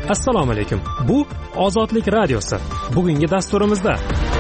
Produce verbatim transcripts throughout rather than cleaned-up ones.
Assalomu alaykum. Bu Ozodlik radiosi. Bugungi dasturimizda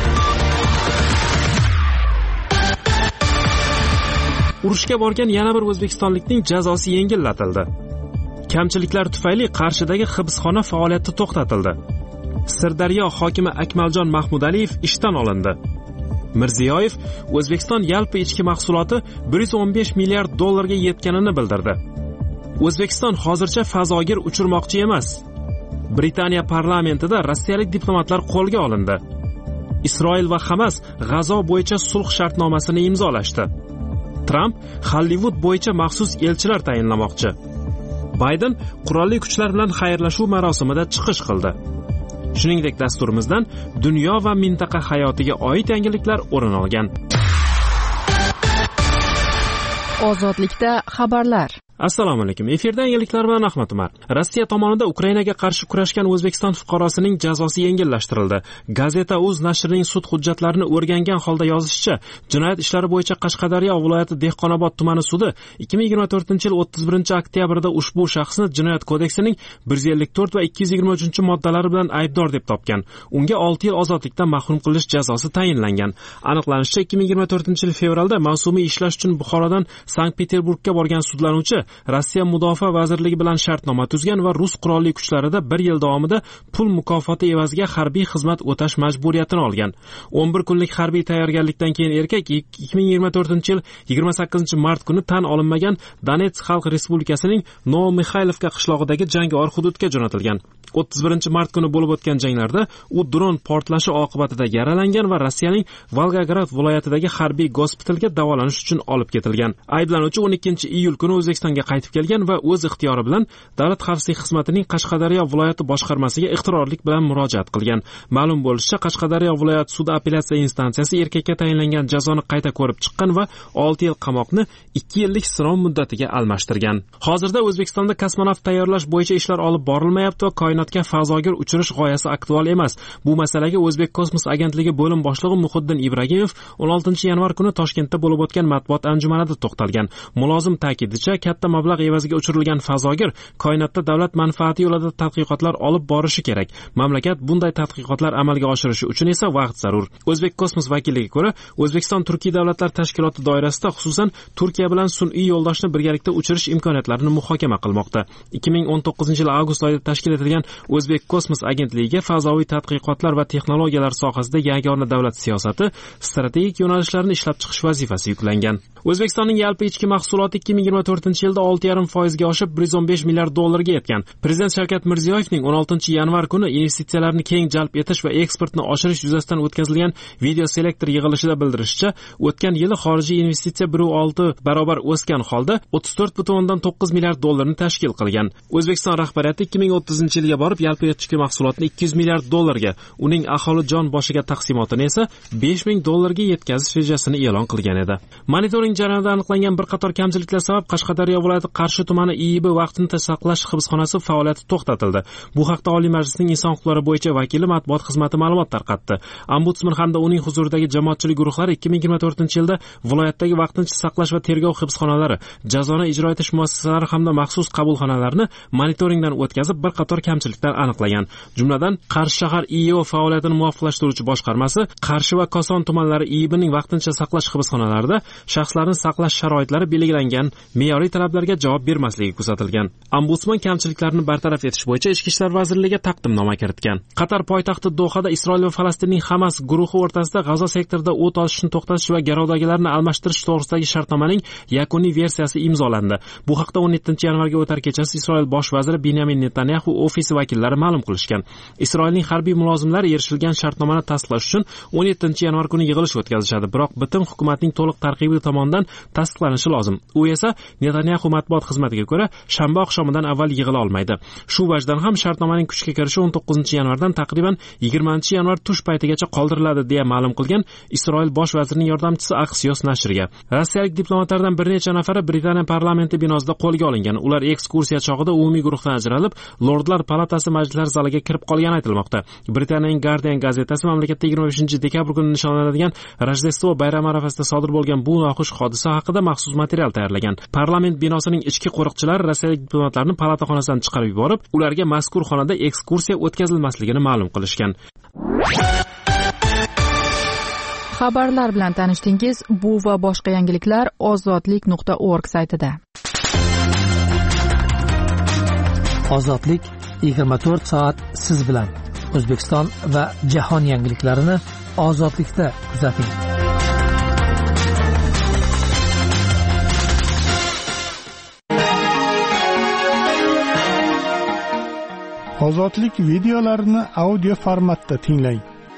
urushga borgan yana bir o'zbekistonlikning jazosi yengillatilddi. Kamchiliklar tufayli Qarshidagi hibsxona faoliyati to'xtatildi. Sirdaryo hokimi Akmaljon Mahmudaliyev ishdan olindi. Mirziyoyev O'zbekiston yalpi ichki mahsuloti bir yuz o'n besh milliard dollarga yetganini bildirdi. O'zbekiston hozircha fazogir uchirmoqchi emas. Britaniya parlamentida rossiyalik diplomatlar qo'lga olindi. Isroil va Hamas G'azo bo'yicha sulh shartnomasini imzolashdi. Tramp Hollywood bo'yicha maxsus elchilar tayinlamoqchi. Bayden qurolli kuchlar bilan xayrlashuv marosimida chiqish qildi. Shuningdek, dasturimizdan dunyo va mintaqa hayotiga oid yangiliklar o'rin olgan. Ozodlikda xabarlar. Assalomu alaykum. Efirda yangiliklar bilan Ahmad Umar. Rossiya tomonidan Ukrainaga qarshi kurashgan O'zbekiston fuqarosining jazosi yengillashtirildi. Gazeta.uz nashrining sud hujjatlarini o'rgangan holda yozishicha, jinoyat ishlari bo'yicha Qashqadaryo viloyati Dehqonobod tumani sudi ikki ming yigirma to'rtinchi yil o'ttiz birinchi oktyabrda ushbu shaxsni Jinoyat kodeksining bir yuz ellik to'rt va ikki yuz yigirma uchinchi moddalari bilan aybdor deb topgan. Unga olti yil ozodlikdan mahrum qilish jazosi tayinlangan. Aniqlanishicha, ikki ming yigirma to'rtinchi yil fevralda mavsumiy ishlash uchun Buxorodan Sankt-Peterburgga borgan sudlanuvchi Rossiya Mudofaa vazirligi bilan shartnoma tuzgan va rus qurolli kuchlarida bir yil davomida pul mukofoti evaziga harbiy xizmat o'tash majburiyatini olgan. o'n bir kunlik harbiy tayyorgarlikdan keyin erkak ikki ming yigirma to'rtinchi yil yigirma sakkizinchi mart kuni tan olinmagan Donetsk Xalq Respublikasining Novomixaylovka qishlog'idagi jangovar hududga jo'natilgan. o'ttiz birinchi mart kuni bo'lib o'tgan janglarda u dron portlashi oqibatida yaralangan va Rossiyaning Volgograd viloyatidagi harbiy gospitalga davolanish uchun olib ketilgan. Ayblanuvchi o'n ikkinchi iyul kuni O'zbekistonga qaytib kelgan va o'z ixtiyori bilan Davlat xavfsizlik xizmatining Qashqadaryo viloyati boshqarmasiga ixtirorlik bilan murojaat qilgan. Ma'lum bo'lishicha, Qashqadaryo viloyat sudi apellyatsiya instansiyasi erkakka tayinlangan jazoni qayta ko'rib chiqqan va olti yil qamoqni ikki yillik sinov muddatiga almashtirgan. Hozirda O'zbekistonda kosmonavt tayyorlash bo'yicha ishlar olib borilmayapti va koinotga fazogir uchirish g'oyasi aktual emas. Bu masalaga O'zbek kosmos agentligi bo'lim boshlig'i Muhiddin Ibragimov o'n oltinchi yanvar kuni Toshkentda bo'lib o'tgan matbuot anjumanida to'xtalgan. Mulozim ta'kidlashicha, katta mablag' evaziga uchirilgan fazogir koinotda davlat manfaati yo'lida tadqiqotlar olib borishi kerak. Mamlakat bunday tadqiqotlar amalga oshirishi uchun esa vaqt zarur. O'zbek kosmos vakiliga ko'ra, O'zbekiston Turkiy davlatlar tashkiloti doirasida xususan Turkiya bilan sun'iy yo'ldoshni birgalikda uchirish imkoniyatlarini muhokama qilmoqda. ikki ming o'n to'qqizinchi yil avgust oyida tashkil etilgan O'zbek kosmos agentligiga fazoviy tadqiqotlar va texnologiyalar sohasida yagona davlat siyosati, strategik yo'nalishlarni ishlab chiqish vazifasi yuklangan. O'zbekistonning yalpi ichki mahsuloti ikki ming yigirma to'rtinchi yilda olti yarim foizga oshib bir yuz o'n besh milliard dollarga yetgan. Prezident Shavkat Mirziyoyevning o'n oltinchi yanvar kuni investitsiyalarni keng jalb etish va eksportni oshirish yuzasidan o'tkazilgan video selektor yig'ilishida bildirishicha, o'tgan yili xorijiy investitsiya bir nuqta olti barobar o'sgan holda o'ttiz to'rt butun o'ndan to'qqiz milliard dollarni tashkil qilgan. O'zbekiston rahbariyati ikki ming o'ttizinchi yilga borib yalpi ichki mahsulotni ikki yuz milliard dollarga, uning aholi jon boshiga taqsimotini esa besh ming dollarga yetkazish rejasini e'lon qilgan edi. Monitoring jarayonida aniqlangan bir qator kamchiliklar sabab Qashqadaryo viloyati Qarshi tumani I I B vaqtincha saqlash hibsxonasi faoliyati to'xtatildi. Bu haqda Oliy Majlisning inson huquqlari bo'yicha vakili matbuot xizmati ma'lumot tarqatdi. Ombudsman hamda uning huzuridagi jamoatchilik guruhlari ikki ming yigirma to'rtinchi yilda viloyatdagi vaqtincha saqlash va tergov hibsxonalari, jazoni ijro etish muassasalari hamda maxsus qabulxonalarni monitoringdan o'tkazib bir qator kamchiliklar aniqlagan. Jumladan, Qarshi shahar I I O faoliyatini muvofiqlashtiruvchi boshqarmasi Qarshi va Koson tumanlari I I Bning vaqtincha saqlash hibsxonalarida shaxslarni saqlash sharoitlari belgilangan me'yoriy talablarga javob bermasligi kuzatilgan. Ombudsman kamchiliklarni bartaraf etish bo'yicha Ichki ishlar vazirligiga taqdimnoma kiritgan. Qatar poytaxti Dohada Isroil va Falastinning Hamas guruhi o'rtasida G'azo sektorida o't ochishni to'xtatish va garovdagilarni almashtirish to'g'risidagi shartnomaning yakuniy versiyasi imzolandi. Bu haqda o'n yettinchi yanvarga o'tar kechasi Isroil bosh vaziri Benyamin Netanyahu ofisi vakillari ma'lum qilishgan. Isroilning harbiy mulozimlari erishilgan shartnomani tasdiqlash uchun o'n yettinchi yanvar kuni yig'ilish o'tkazishadi, biroq bitim hukumatning to'liq tarkibi tomonidan tasdiqlanishi lozim. U esa Netanyahu matbuot xizmatiga ko'ra shanba oqshomidan avval yig'ila olmaydi. Shu vajdan ham shartnomaning kuchga kirishi o'n to'qqizinchi yanvardan taqriban yigirmanchi yanvar tush paytigacha qoldiriladi deya ma'lum qilgan Isroil bosh vazirining yordamchisi Axios nashriga. Rossiyalik diplomatlardan bir necha nafari Britaniya parlamenti binosida qo'lga olingan. Ular ekskursiya chog'ida umumiy guruhdan ajralib, Lordlar palatasi majlislar zaliga kirib qolgani aytilmoqda. Britaniyaning Guardian gazetasi mamlakatda yigirma beshinchi dekabr kuni nishonlanadigan Rojdestvo bayrami arafasida sodir bo'lgan bu noxush hodisa haqida maxsus material tayyorlagan. Parlament binosining ichki qo'riqchilari rossiyalik diplomatlarni palataxonasidan chiqarib yuborib, ularga mazkur xonada ekskursiya o'tkazilmasligini ma'lum qilishgan. Xabarlar bilan tanishdingiz. Bu va boshqa yangiliklar ozodlik nuqta org saytida. Ozodlik yigirma to'rt soat siz bilan. O'zbekiston va jahon yangiliklarini ozodlikda kuzating. Ozodlik videolarini audio formatda tinglang.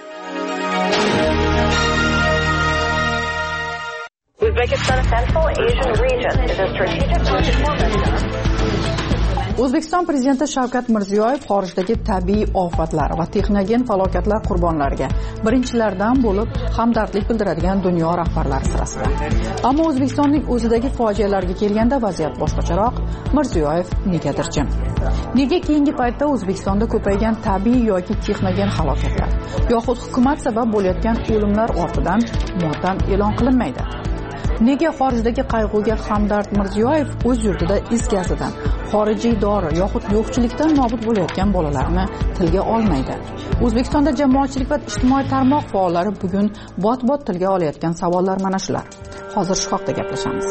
Uzbekistan's Central Asian region is a strategic market for O'zbekiston Prezidenti Shavkat Mirziyoyev xorijdagi tabiiy ofatlar va texnogen falokatlar qurbonlariga birinchilardan bo'lib hamdardlik bildiradigan dunyo rahbarlari sirasida. Ammo O'zbekistonning o'zidagi fojialarga kelganda vaziyat boshqacharoq. Mirziyoyev negadir jim. Nega keyingi paytda O'zbekistonda ko'paygan tabiiy yoki texnogen halokatlar yoxud hukumat sabab bo'layotgan o'limlar ortidan motam e'lon qilinmaydi? Nega xorijdagi qayg'uga hamdard Mirziyoyev o'z yurtida is gazidan, xorijiy dori yoxud yo'qchilikdan nobud bo'layotgan bolalarni tilga olmaydi? O'zbekistonda jamoatchilik va ijtimoiy tarmoq faollari bugun bot-bot tilga olayotgan savollar mana shular. Hozir shu haqda gaplashamiz.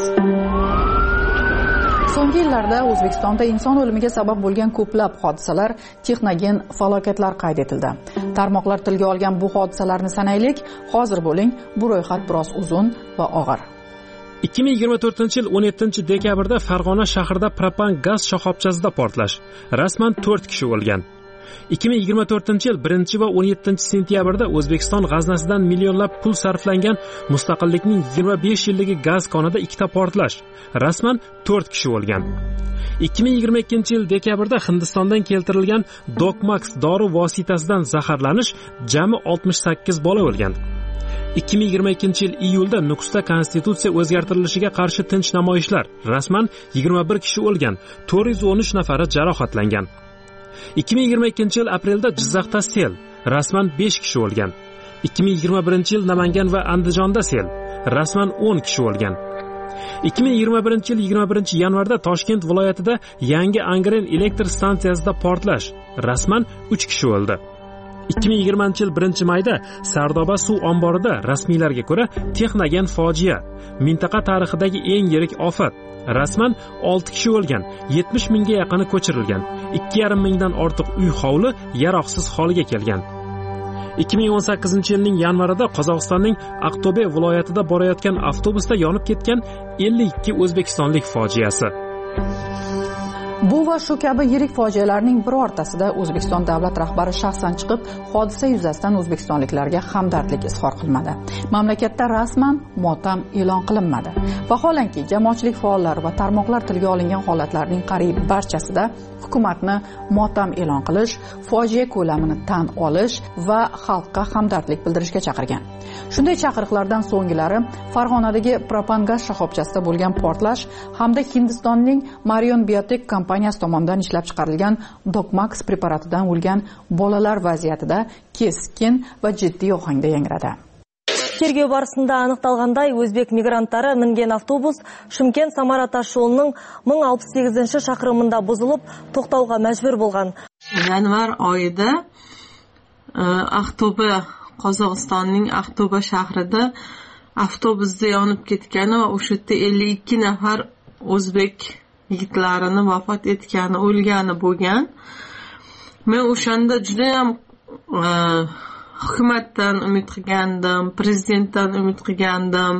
So'nggi yillarda O'zbekistonda inson o'limiga sabab bo'lgan ko'plab hodisalar, texnogen falokatlar qayd etildi. Tarmoqlar tilga olgan bu hodisalarni sanaylik. Hozir bo'ling, bu ro'yxat biroz uzun va og'ir. ikki ming yigirma to'rtinchi yil o'n yettinchi dekabrda Farg'ona shahrida propan gaz shoxobchasida portlash. Rasman to'rt kishi o'lgan. ikki ming yigirma to'rtinchi yil birinchi va o'n yettinchi sentyabrda O'zbekiston g'aznasidan millionlab pul sarflangan mustaqillikning yigirma besh yilligi gaz konida ikkita portlash. Rasman to'rt kishi o'lgan. ikki ming yigirma ikkinchi yil dekabrda Hindistondan keltirilgan Dokmax dori vositasidan zaharlanish, jami oltmish sakkiz bola o'lgan. ikki ming yigirma ikkinchi yil iyulda Nukusda konstitutsiya o'zgartirilishiga qarshi tinch namoyishlar. Rasman yigirma bir kishi o'lgan, to'rt yuz o'n uch nafari jarohatlangan. ikki ming yigirma ikkinchi yil aprelda Jizzaxda sel. Rasman besh kishi o'lgan. ikki ming yigirma birinchi yil Namangan va Andijonda sel. Rasman o'n kishi o'lgan. ikki ming yigirma birinchi yil yigirma birinchi yanvarda Toshkent viloyatida yangi Angren elektr stansiyasida portlash. Rasman uch kishi o'ldi. ikki ming yigirmanchi yil birinchi mayda Sardoba suv omborida rasmiylarga ko'ra texnogen fojia, mintaqa tarixidagi eng yirik ofat. Rasman olti kishi o'lgan, yetmish mingga yaqini ko'chirilgan, ikki yarim mingdan ortiq uy hovli yaroqsiz holga kelgan. ikki ming o'n sakkizinchi yilning yanvarida Qozog'istonning Aqto'be viloyatida borayotgan avtobusda yonib ketgan ellik ikki o'zbekistonlik fojiasi. Bu va shu kabi yirik fojialarning birortasida O'zbekiston davlat rahbari shaxsan chiqib, hodisa yuzasidan o'zbekistonliklarga hamdardlik izhor qilmadi. Mamlakatda rasman motam e'lon qilinmadi. Vaholanki, jamoatchilik faollari va tarmoqlar tilga olingan holatlarning qariyb barchasida hukumatni motam e'lon qilish, fojia ko'lamini tan olish va xalqqa hamdardlik bildirishga chaqirgan. Shunday chaqiriqlardan so'nggilari Farg'onadagi propan gaz shoxobchasida bo'lgan portlash hamda Hindistonning Marion Biotech kompaniyasi tomonidan ishlab chiqarilgan Dokmax preparatidan o'lgan bolalar vaziyatida keskin va jiddiy ohangda yangradi. Тергеу барысында анықталғандай, өзбек мигранттары мінген автобус Шымкент-Самара тас жолының мың алпыс сегізінші шақырымында бұзылып, тоқтауға мәжбүр болған. Yanvar oyida Aqto'be, Qozog'istonning Aqto'be shahrida avtobusda yonib ketgani va o'sha yerda ellik ikki nafar o'zbek yigitlarini vafot etgani, o'lgani bo'lgan. Men o'shanda juda ham hukumatdan umid qilgandim, prezidentdan umid qilgandim.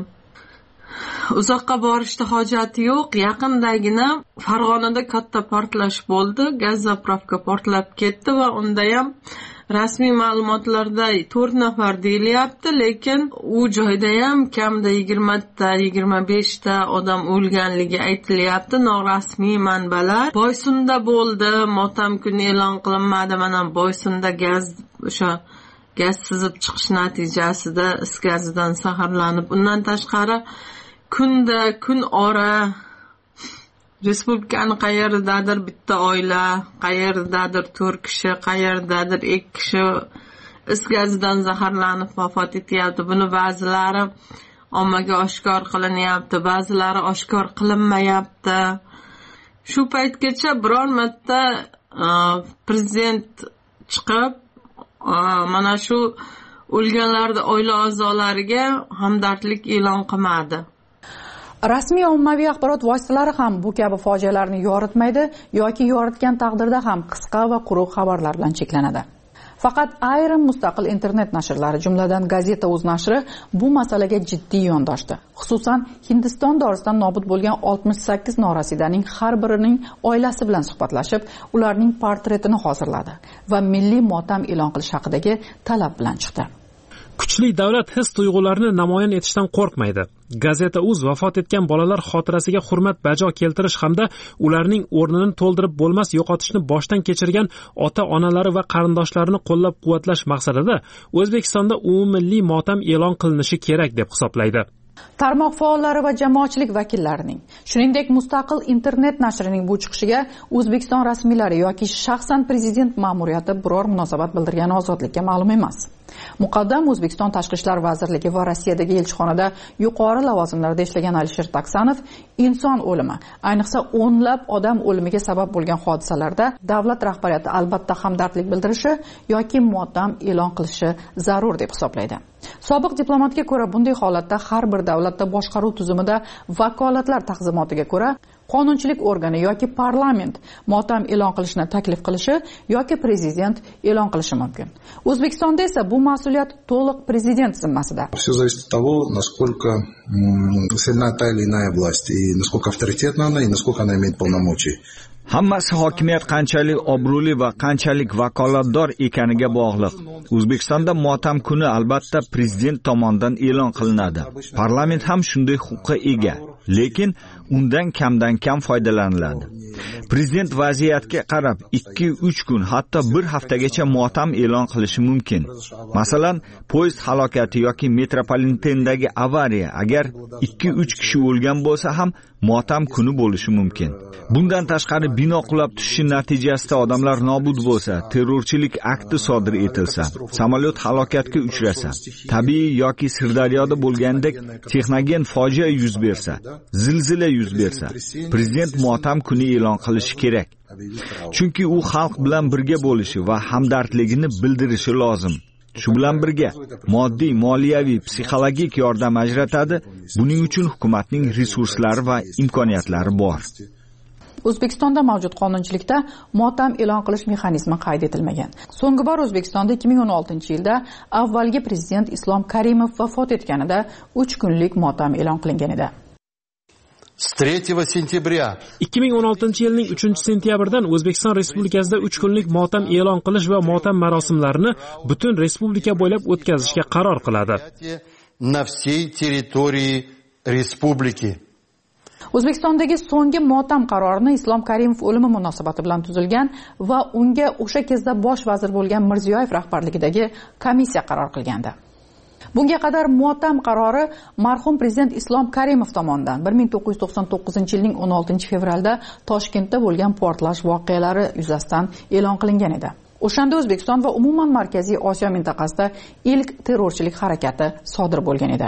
Uzoqqa borishda hojati yo'q. Yaqindagina Farg'onada katta portlash bo'ldi. Gaz zapravka portlab ketdi va unda ham rasmiy ma'lumotlarda to'rt nafar deyilyapti, lekin u joyda ham kamida yigirma ta, yigirma besh ta odam o'lganligi aytilyapti. Norasmiy manbalar. Boysunda bo'ldi, motam kuni e'lon qilinmadi. Mana Boysunda gaz o'sha gaz sizib chiqish natijasida is gazidan zaharlanib, undan tashqari kunda kun ora respublikani qayerdadir bitta oila, qayerdadir to'rt kishi, qayerdadir ikki kishi is gazidan zaharlanib vafot etyapti. Buni ba'zilari ommaga oshkor qilinyapti, ba'zilari oshkor qilinmayapti. Shu paytgacha biror marta prezident chiqib mana shu o'lganlarning oila a'zolariga hamdardlik e'lon qilmadi. Rasmiy ommaviy axborot vositalari ham bu kabi fojialarni yoritmaydi yoki yoritgan taqdirda ham qisqa va quruq xabarlar bilan cheklanadi. Faqat ayrim mustaqil internet nashrlari, jumladan Gazeta.uz nashri bu masalaga jiddiy yondoshdi. Xususan, Hindiston dorisidan nobud bo'lgan oltmish sakkiz norasidaning har birining oilasi bilan suhbatlashib, ularning portretini hozirladi va milliy motam e'lon qilish haqidagi talab bilan chiqdi. Kuchli davlat his-tuyg'ularni namoyon etishdan qo'rqmaydi. Gazeta.uz vafot etgan bolalar xotirasiga hurmat bajo keltirish hamda ularning o'rnini to'ldirib bo'lmas yo'qotishni boshdan kechirgan ota-onalari va qarindoshlarini qo'llab-quvvatlash maqsadida O'zbekistonda umummilliy motam e'lon qilinishi kerak deb hisoblaydi. Tarmoq faollari va jamoatchilik vakillarining, shuningdek mustaqil internet nashrining bu chiqishiga O'zbekiston rasmiylari yoki shaxsan prezident ma'muriyati biror munosabat bildirgani ozodlikka ma'lum emas. Muqaddam O'zbekiston Tashqi ishlar vazirligi va Rossiyadagi elchixonada yuqori lavozimlarda ishlagan Alisher Taksanov inson o'limi, ayniqsa o'nlab odam o'limiga sabab bo'lgan hodisalarda davlat rahbariyati albatta hamdardlik bildirishi yoki motam e'lon qilishi zarur deb hisoblaydi. Sobiq diplomatga ko'ra bunday holatda har bir davlatda boshqaruv tizimida vakolatlar taqsimotiga ko'ra qonunchilik organi yoki parlament motam e'lon qilishni taklif qilishi yoki prezident e'lon qilishi mumkin. O'zbekistonda esa bu mas'uliyat to'liq prezident zimmasida. Все зависит от того, насколько сильна та или иная власть, и насколько авторитетна она, и насколько она имеет полномочий. Hammasi hokimiyat qanchalik obro'li va qanchalik vakolatdor ekaniga bog'liq. O'zbekistonda motam kuni albatta prezident tomonidan e'lon qilinadi. Parlament ham shunday huquqqa ega, lekin undan kamdan kam foydalaniladi. Prezident vaziyatga qarab ikki uch kun, hatto bir haftagacha motam e'lon qilishi mumkin. Masalan, poyezd halokati yoki metropolitendagi avariya, agar ikki uch kishi o'lgan bo'lsa ham motam kuni bo'lishi mumkin. Bundan tashqari bino qulab tushishi natijasida odamlar nobud bo'lsa, terrorchilik akti sodir etilsa, samolyot halokatga uchrasa, tabiiy yoki Sirdaryoda bo'lgandek texnogen fojia yuz bersa, zilzila yuz bersa, prezident motam kuni e'lon qilishi kerak. Chunki u xalq bilan birga bo'lishi va hamdardligini bildirishi lozim. Shu bilan birga moddiy, moliyaviy, psixologik yordam ajratadi. Buning uchun hukumatning resurslari va imkoniyatlari bor. O'zbekistonda mavjud qonunchilikda motam e'lon qilish mexanizmi qayd etilmagan. So'nggi bor O'zbekistonda ikki ming o'n oltinchi yilda avvalgi prezident Islom Karimov vafot etganida uch kunlik motam e'lon qilingan edi. ikki ming o'n oltinchi yilning uchinchi sentyabridan O'zbekiston Respublikasida uch kunlik motam e'lon qilish va motam marosimlarini butun respublika bo'ylab o'tkazishga qaror qiladi. O'zbekistondagi so'nggi motam qarorini Islom Karimov o'limi munosabati bilan tuzilgan va unga o'sha kezda bosh vazir bo'lgan Mirziyoyev rahbarligidagi komissiya qaror qilgandi. Bunga qadar motam qarori marhum prezident Islom Karimov tomonidan bir ming to'qqiz yuz to'qson to'qqizinchi yilning o'n oltinchi fevralda Toshkentda bo'lgan portlash voqealari yuzasidan e'lon qilingan edi. O'shanda O'zbekiston va umuman Markaziy Osiyo mintaqasida ilk terrorchilik harakati sodir bo'lgan edi.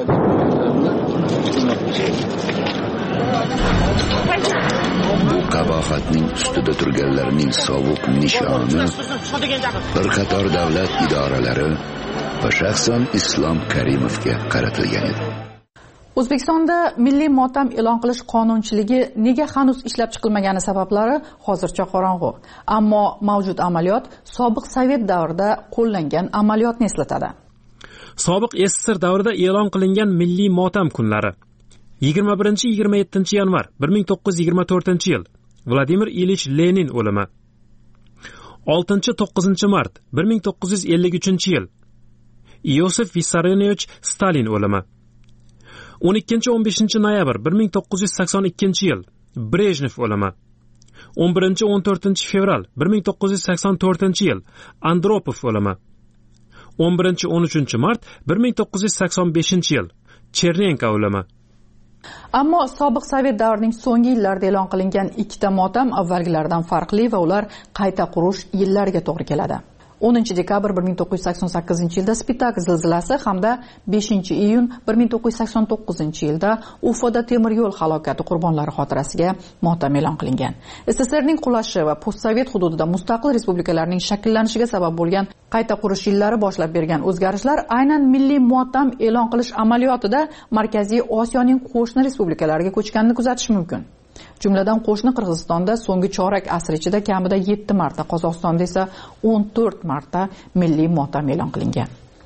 Bu qabohatning ustida turganlarning sovuq nishoni bir qator davlat idoralari va shaxsan Islom Karimovga qaratilgan edi. O'zbekistonda milliy motam e'lon qilish qonunchiligi nega hanuz ishlab chiqilmagani sabablari hozircha qorong'u. Ammo mavjud amaliyot sobiq Sovet davrida qo'llangan amaliyotni eslatadi. Sobiq S S R davrida e'lon qilingan milliy motam kunlari: yigirma birinchi yigirma yettinchi yanvar bir ming to'qqiz yuz yigirma to'rtinchi yil Vladimir Ilich Lenin o'limi. oltinchi to'qqizinchi mart bir ming to'qqiz yuz ellik uchinchi yil Iosif Vissarionovich Stalin o'limi. o'n ikkinchi o'n beshinchi noyabr bir ming to'qqiz yuz sakson ikkinchi yil Brejnev o'limi. o'n birinchi o'n to'rtinchi fevral bir ming to'qqiz yuz sakson to'rtinchi yil Andropov o'limi. o'n birinchi o'n uchinchi mart bir ming to'qqiz yuz sakson beshinchi yil Chernenko o'limi. Ammo sobiq Sovet davrining so'nggi yillarida e'lon qilingan ikkita motam avvalgilaridan farqli va ular qayta qurish yillariga to'g'ri keladi. o'ninchi dekabr bir ming to'qqiz yuz sakson sakkizinchi yilda Spitak zilzilasi hamda beshinchi iyun bir ming to'qqiz yuz sakson to'qqizinchi yilda Ufoda temir yo'l halokati qurbonlari xotirasiga motam e'lon qilingan. SSRning qulashi va postsovet hududida mustaqil respublikalarning shakllanishiga sabab bo'lgan qayta qurish yillari boshlab bergan o'zgarishlar aynan milliy motam e'lon qilish amaliyotida Markaziy Osiyoning qo'shni respublikalariga ko'chganini kuzatish mumkin. Jumladan qo'shni Qirg'izistonda so'nggi chorak asr ichida kamida yetti marta, Qozog'istonda esa o'n to'rt marta milliy motam e'lon qilingan.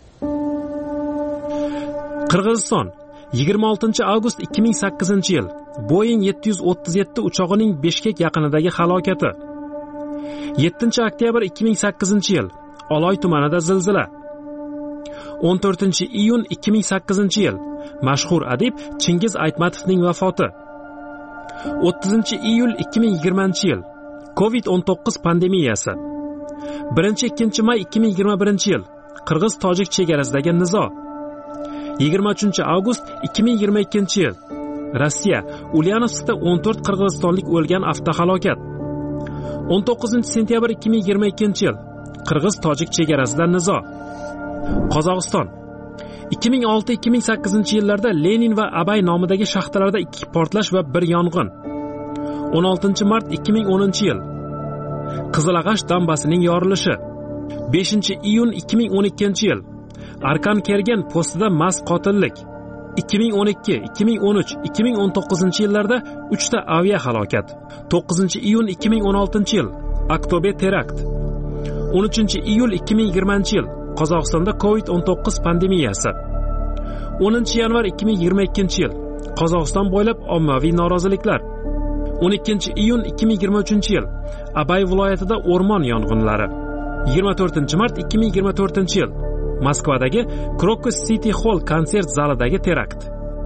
Qirg'iziston yigirma oltinchi avgust ikki ming sakkizinchi yil Boeing yetti yuz o'ttiz yetti uchog'ining Bishkek yaqinidagi halokati. yettinchi oktyabr ikki ming sakkizinchi yil Oloy tumanida zilzila. o'n to'rtinchi iyun ikki ming sakkizinchi yil mashhur adib Chingiz Aytmatovning vafoti. o'ttizinchi iyul ikki ming yigirmanchi yil covid o'n to'qqiz pandemiyasi. birinchi ikkinchi may ikki ming yigirma birinchi yil Qirg'iz-Tojik chegarasidagi nizo. yigirma uchinchi avgust ikki ming yigirma ikkinchi yil Rossiya Ulyanovskda o'n to'rt qirg'izistonlik o'lgan avtohalokat. o'n to'qqizinchi sentyabr ikki ming yigirma ikkinchi yil Qirg'iz-Tojik chegarasida nizo. Qozog'iston ikki ming olti ikki ming sakkizinchi yillarda Lenin va Abay nomidagi shaxtalarda ikki portlash va bir yong'in. o'n oltinchi mart ikki ming o'ninchi yil Qizilag'ash dambasining yorilishi. beshinchi iyun ikki ming o'n ikkinchi yil Arkan Kergen postida mast qotillik. ikki ming o'n ikki, ikki ming o'n uch, ikki ming o'n to'qqizinchi yillarda uchta avia halokat. to'qqizinchi iyun ikki ming o'n oltinchi yil Aktober terakt. o'n uchinchi iyul ikki ming yigirmanchi yil Qozog'istonda covid o'n to'qqiz pandemiyasi. o'ninchi yanvar ikki ming yigirma ikkinchi yil Qozog'iston bo'ylab ommaviy noroziliklar. o'n ikkinchi iyun ikki ming yigirma uchinchi yil Abay viloyatida o'rmon yong'inlari. yigirma to'rtinchi mart ikki ming yigirma to'rtinchi yil Moskvadagi Krokus City Hall konsert zalidagi terakt.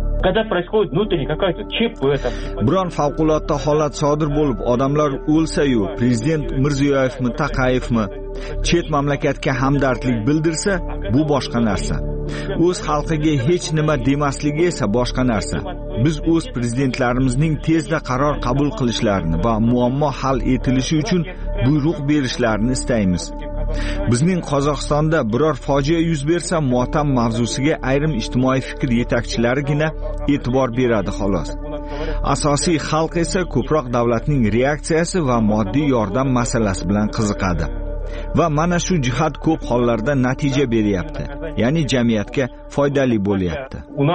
Biron favqulodda holat sodir bo'lib, odamlar o'lsa-yu, prezident Mirziyoyevmi, Taqayevmi chet mamlakatga hamdardlik bildirsa, bu boshqa narsa. O'z xalqiga hech nima demasligi esa boshqa narsa. Biz o'z prezidentlarimizning tezda qaror qabul qilishlarini va muammo hal etilishi uchun buyruq berishlarini istaymiz. Bizning Qozog'istonda biror fojia yuz bersa, motam mavzusiga ayrim ijtimoiy fikr yetakchilarigina e'tibor beradi xolos. Asosiy xalq esa ko'proq davlatning reaksiyasi va moddiy yordam masalasi bilan qiziqadi. Va mana shu jihat ko'p hollarda natija beryapti. Ya'ni jamiyatga foydali bo'lyapti.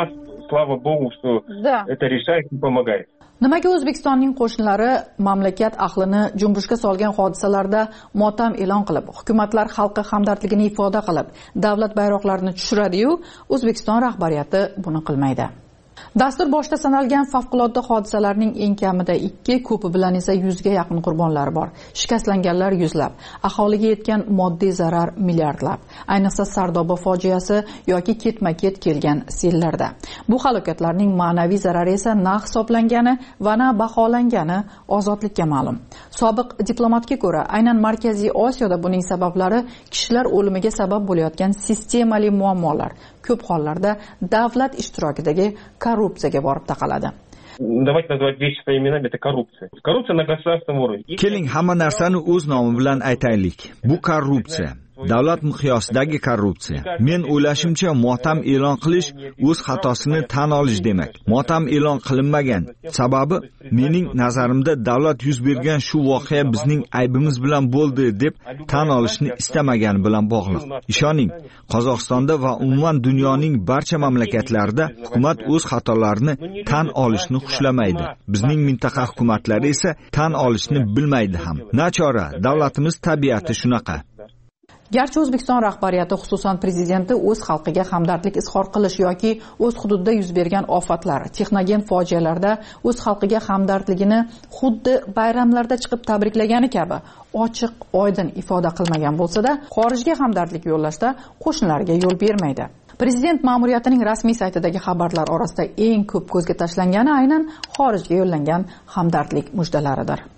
Nimaga O'zbekistonning qo'shnilari mamlakat ahlini junbushga solgan hodisalarda motam e'lon qilib, hukumatlar xalqqa hamdardligini ifoda qilib, davlat bayroqlarini tushiradi-yu, O'zbekiston rahbariyati buni qilmaydi? Dastur boshida sanalgan favqulodda hodisalarning eng kamida ikki, ko'pi bilan esa yuzga yaqin qurbonlar bor. Shikastlanganlar yuzlab, aholiga yetgan moddiy zarar milliardlab. Ayniqsa Sardoba fojiasi yoki ketma-ket kelgan sellarda. Bu halokatlarning ma'naviy zarari esa na hisoblangani va na baholangani ozodlikka ma'lum. Sobiq diplomatga ko'ra, aynan Markaziy Osiyoda buning sabablari kishilar o'limiga sabab bo'layotgan sistemali muammolar, ko'p hollarda davlat ishtirokidagi korrupsiyaga borib taqaladi. Давайте называть вещи своими именами, это коррупция. Коррупция на государственном уровне. Keling, hamma narsani o'z nomi bilan aytaylik. Bu korrupsiya. Davlat miqyosidagi korrupsiya. Men o'ylashimcha, motam e'lon qilish o'z xatosini tan olish demak. Motam e'lon qilinmagan. Sababi, mening nazarimda davlat yuz bergan shu voqea bizning aybimiz bilan bo'ldi deb tan olishni istamagani bilan bog'liq. Ishoning, Qozog'istonda va umuman dunyoning barcha mamlakatlarida hukumat o'z xatolarini tan olishni xushlamaydi. Bizning mintaqa hukumatlari esa tan olishni bilmaydi ham. Nachora, davlatimiz tabiati shunaqa. Garchi O'zbekiston rahbariyati, xususan prezidenti o'z xalqiga hamdardlik izhor qilish yoki o'z hududida yuz bergan ofatlar, texnogen fojialarda o'z xalqiga hamdardligini xuddi bayramlarda chiqib tabriklagani kabi ochiq, oydin ifoda qilmagan bo'lsa-da, xorijga hamdardlik yo'llashda qo'shnilariga yo'l bermaydi. Prezident ma'muriyatining rasmiy saytidagi xabarlar orasida eng ko'p ko'zga tashlangani aynan xorijga yo'llangan hamdardlik mujdalaridir.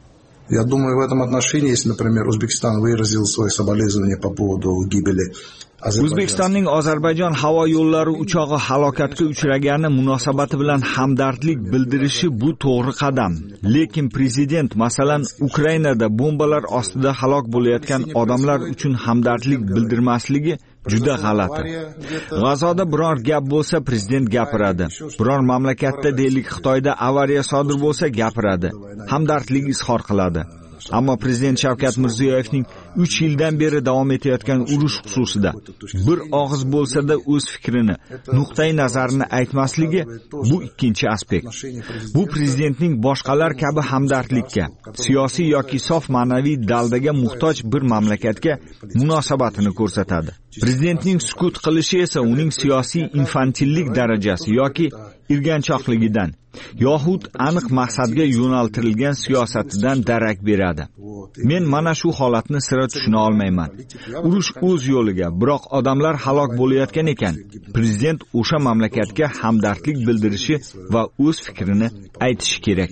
Я думаю, в этом отношении, если, например, Узбекистан выразил свои соболезнования по повоdu гибели O'zbekistonning Ozarbayjon havo yo'llari uchog'i halokatga uchragani munosabati bilan hamdardlik bildirishi bu to'g'ri qadam. Lekin prezident masalan Ukrainada bombalar ostida halok bo'layotgan odamlar uchun hamdardlik bildirmasligi juda g'alati. G'azoda biror gap bo'lsa prezident gapiradi. Biror mamlakatda deylik Xitoyda avariya sodir bo'lsa gapiradi. Hamdardlik izhor qiladi. Ammo prezident Shavkat Mirziyoyevning uch yildan beri davom etayotgan urush xususida bir og'iz bo'lsa-da o'z fikrini, nuqtai nazarini aytmasligi bu ikkinchi aspekt. Bu prezidentning boshqalar kabi hamdardlikka, siyosiy yoki sof ma'naviy daldaga muhtoj bir mamlakatga munosabatini ko'rsatadi. Prezidentning sukut qilishi esa uning siyosiy infantillik darajasi yoki irganchoqligidan yoxud aniq maqsadga yo'naltirilgan siyosatidan darak beradi. Men mana shu holatni sira tushuna olmayman. Urush o'z yo'liga, biroq odamlar halok bo'layotgan ekan. Prezident o'sha mamlakatga hamdardlik bildirishi va o'z fikrini aytishi kerak.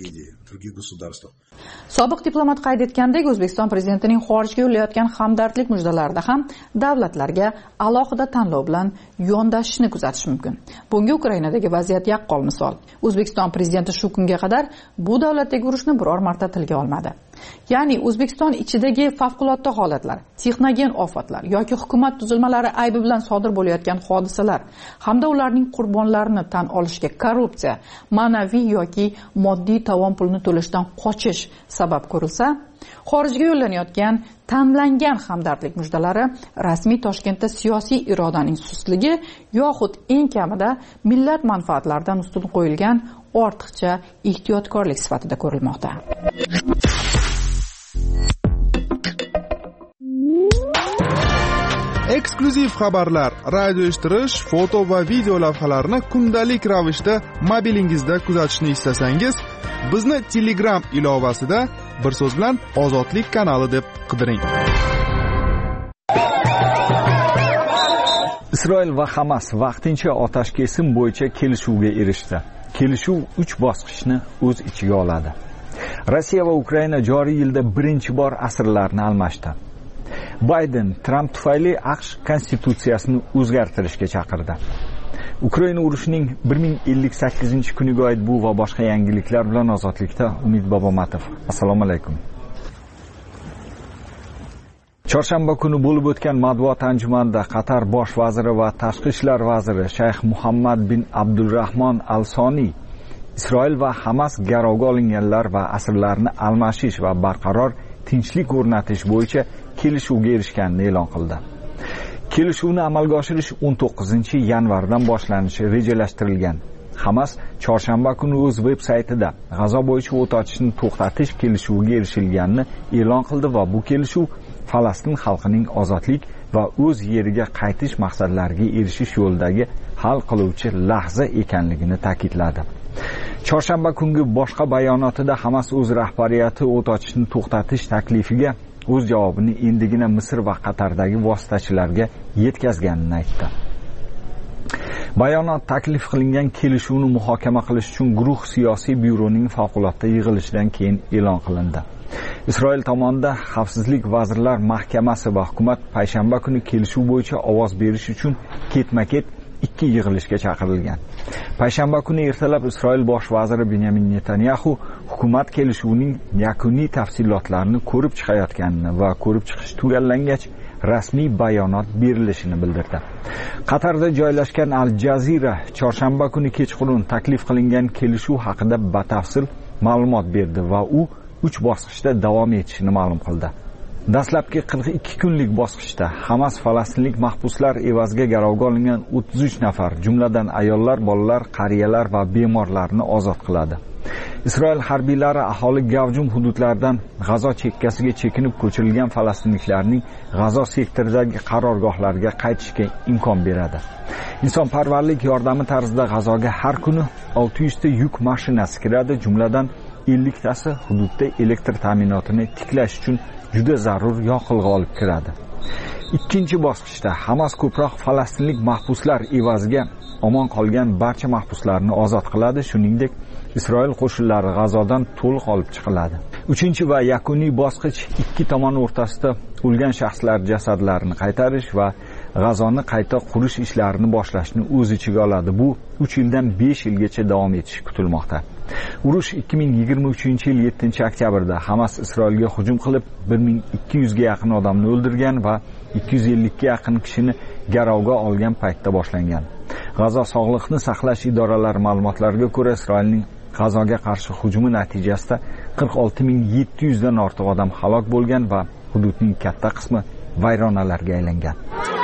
Sobiq diplomat qayd etgandek, O'zbekiston prezidentining xorijga yo'llayotgan hamdardlik mujdalarida ham davlatlarga alohida tanlov bilan yondashishni kuzatish mumkin. Bunga Ukrainadagi vaziyat yaqqol misol. O'zbekiston prezidenti shu kunga qadar bu davlatdagi urushni biror marta tilga olmadi. Ya'ni O'zbekiston ichidagi favqulodda holatlar, texnogen ofatlar yoki hukumat tuzilmalari aybi bilan sodir bo'layotgan hodisalar hamda ularning qurbonlarini tan olishga korrupsiya, ma'naviy yoki moddiy tovon pulni to'lashdan qochish sabab ko'rilsa, xorijga yo'llanayotgan tanlangan hamdardlik mujdalari rasmiy Toshkentda siyosiy irodaning sustligi yoxud eng kamida millat manfaatlaridan ustun qo'yilgan ortiqcha ehtiyotkorlik sifatida ko'rilmoqda. Eksklyuziv xabarlar, radio eshittirish, foto va video lavhalarni kundalik ravishda mobilingizda kuzatishni istasangiz, bizni Telegram ilovasida bir so'z bilan Ozodlik kanali deb qidiring. Isroil va Hamas vaqtincha otash kesim bo'yicha kelishuvga erishdi. Kelishuv uch bosqichni o'z ichiga oladi. Rossiya va Ukraina joriy yilda birinchi bor asirlarni almashdi. Bayden Trump tufayli AQSh konstitutsiyasini o'zgartirishga chaqirdi. Ukraina urushining bir ming ellik sakkizinchi kuniga oid bu va boshqa yangiliklar bilan Ozodlikda Umid Bobomatov. Assalomu alaykum. Chorshanba kuni bo'lib o'tgan matbuot anjumanida Qatar bosh vaziri va tashqi ishlar vaziri Shayx Muhammad bin Abdulrahmon Al-Soni Isroil va Hamas garovga olinganlar va asirlarni almashish va barqaror tinchlik o'rnatish bo'yicha kelishuvga erishganini e'lon qildi. Kelishuvni amalga oshirish o'n to'qqizinchi yanvardan boshlanishi rejalashtirilgan. Hamas chorshanba kuni o'z veb-saytida G'azo bo'yicha o't ochishni to'xtatish kelishuviga erishilganini e'lon qildi va bu kelishuv Falastin xalqining ozodlik va o'z yeriga qaytish maqsadlariga erishish yo'lidagi hal qiluvchi lahza ekanligini ta'kidladi. Chorshanba kungi boshqa bayonotida Hamas o'z rahbariyati o't ochishni to'xtatish taklifiga o'z javobini endigina Misr va Qatardagi vositachilarga yetkazganini aytdi. Bayonot taklif qilingan kelishuvni muhokama qilish uchun guruh siyosiy byuroning favqulodda yig'ilishidan keyin e'lon qilindi. Isroil tomonidan Xavfsizlik vazirlar mahkamasi va hukumat payshanba kuni kelishuv bo'yicha ovoz berish uchun ketma-ket ikki yig'ilishga chaqirilgan. Payshanba kuni ertalab Isroil bosh vaziri Benyamin Netanyahu hukumat kelishuvining yakuniy tafsilotlarini ko'rib chiqayotganini va ko'rib chiqish tugallangach rasmiy bayonot berilishini bildirdi. Qatarda joylashgan Al Jazeera chorshanba kuni kechqurun taklif qilingan kelishuv haqida batafsil ma'lumot berdi va u uch bosqichda davom etishini ma'lum qildi. Dastlabki qirq ikki kunlik bosqichda Hamas falastinlik mahbuslar evaziga garovga olingan o'ttiz uch nafar, jumladan ayollar, bolalar, qariyalar va bemorlarni ozod qiladi. Isroil harbiylari aholi gavjum hududlardan G'azo chekkasiga chekinib ko'chirilgan falastinliklarning G'azo sektoridagi qarorgohlariga qaytishga imkon beradi. Insonparvarlik yordami tarzida G'azoga har kuni olti yuz ta yuk mashinasi kiradi, jumladan ellik tasi hududda elektr ta'minotini tiklash uchun juda zarur yoqilg'i olib kiradi. Ikkinchi bosqichda Hamas ko'proq falastinlik mahbuslar evaziga omon qolgan barcha mahbuslarni ozod qiladi, shuningdek Isroil qo'shinlari G'azodan to'liq olib chiqiladi. Uchinchi va yakuniy bosqich ikki tomon o'rtasida o'lgan shaxslar jasadlarini qaytarish va G'azoni qayta qurish ishlarini boshlashni o'z ichiga oladi. Bu uch yildan besh yilgacha davom etishi kutilmoqda. Urush ikki ming yigirma uchinchi yil yettinchi oktyabrda Hamas Isroilga hujum qilib bir ming ikki yuzga yaqin odamni o'ldirgan va ikki yuz ellikka yaqin kishini garovga olgan paytda boshlangan. G'azo sog'liqni saqlash idoralari ma'lumotlariga ko'ra, Isroilning G'azoga qarshi hujumi natijasida qirq olti ming yetti yuzdan ortiq odam halok bo'lgan va hududning katta qismi vayronalarga aylangan.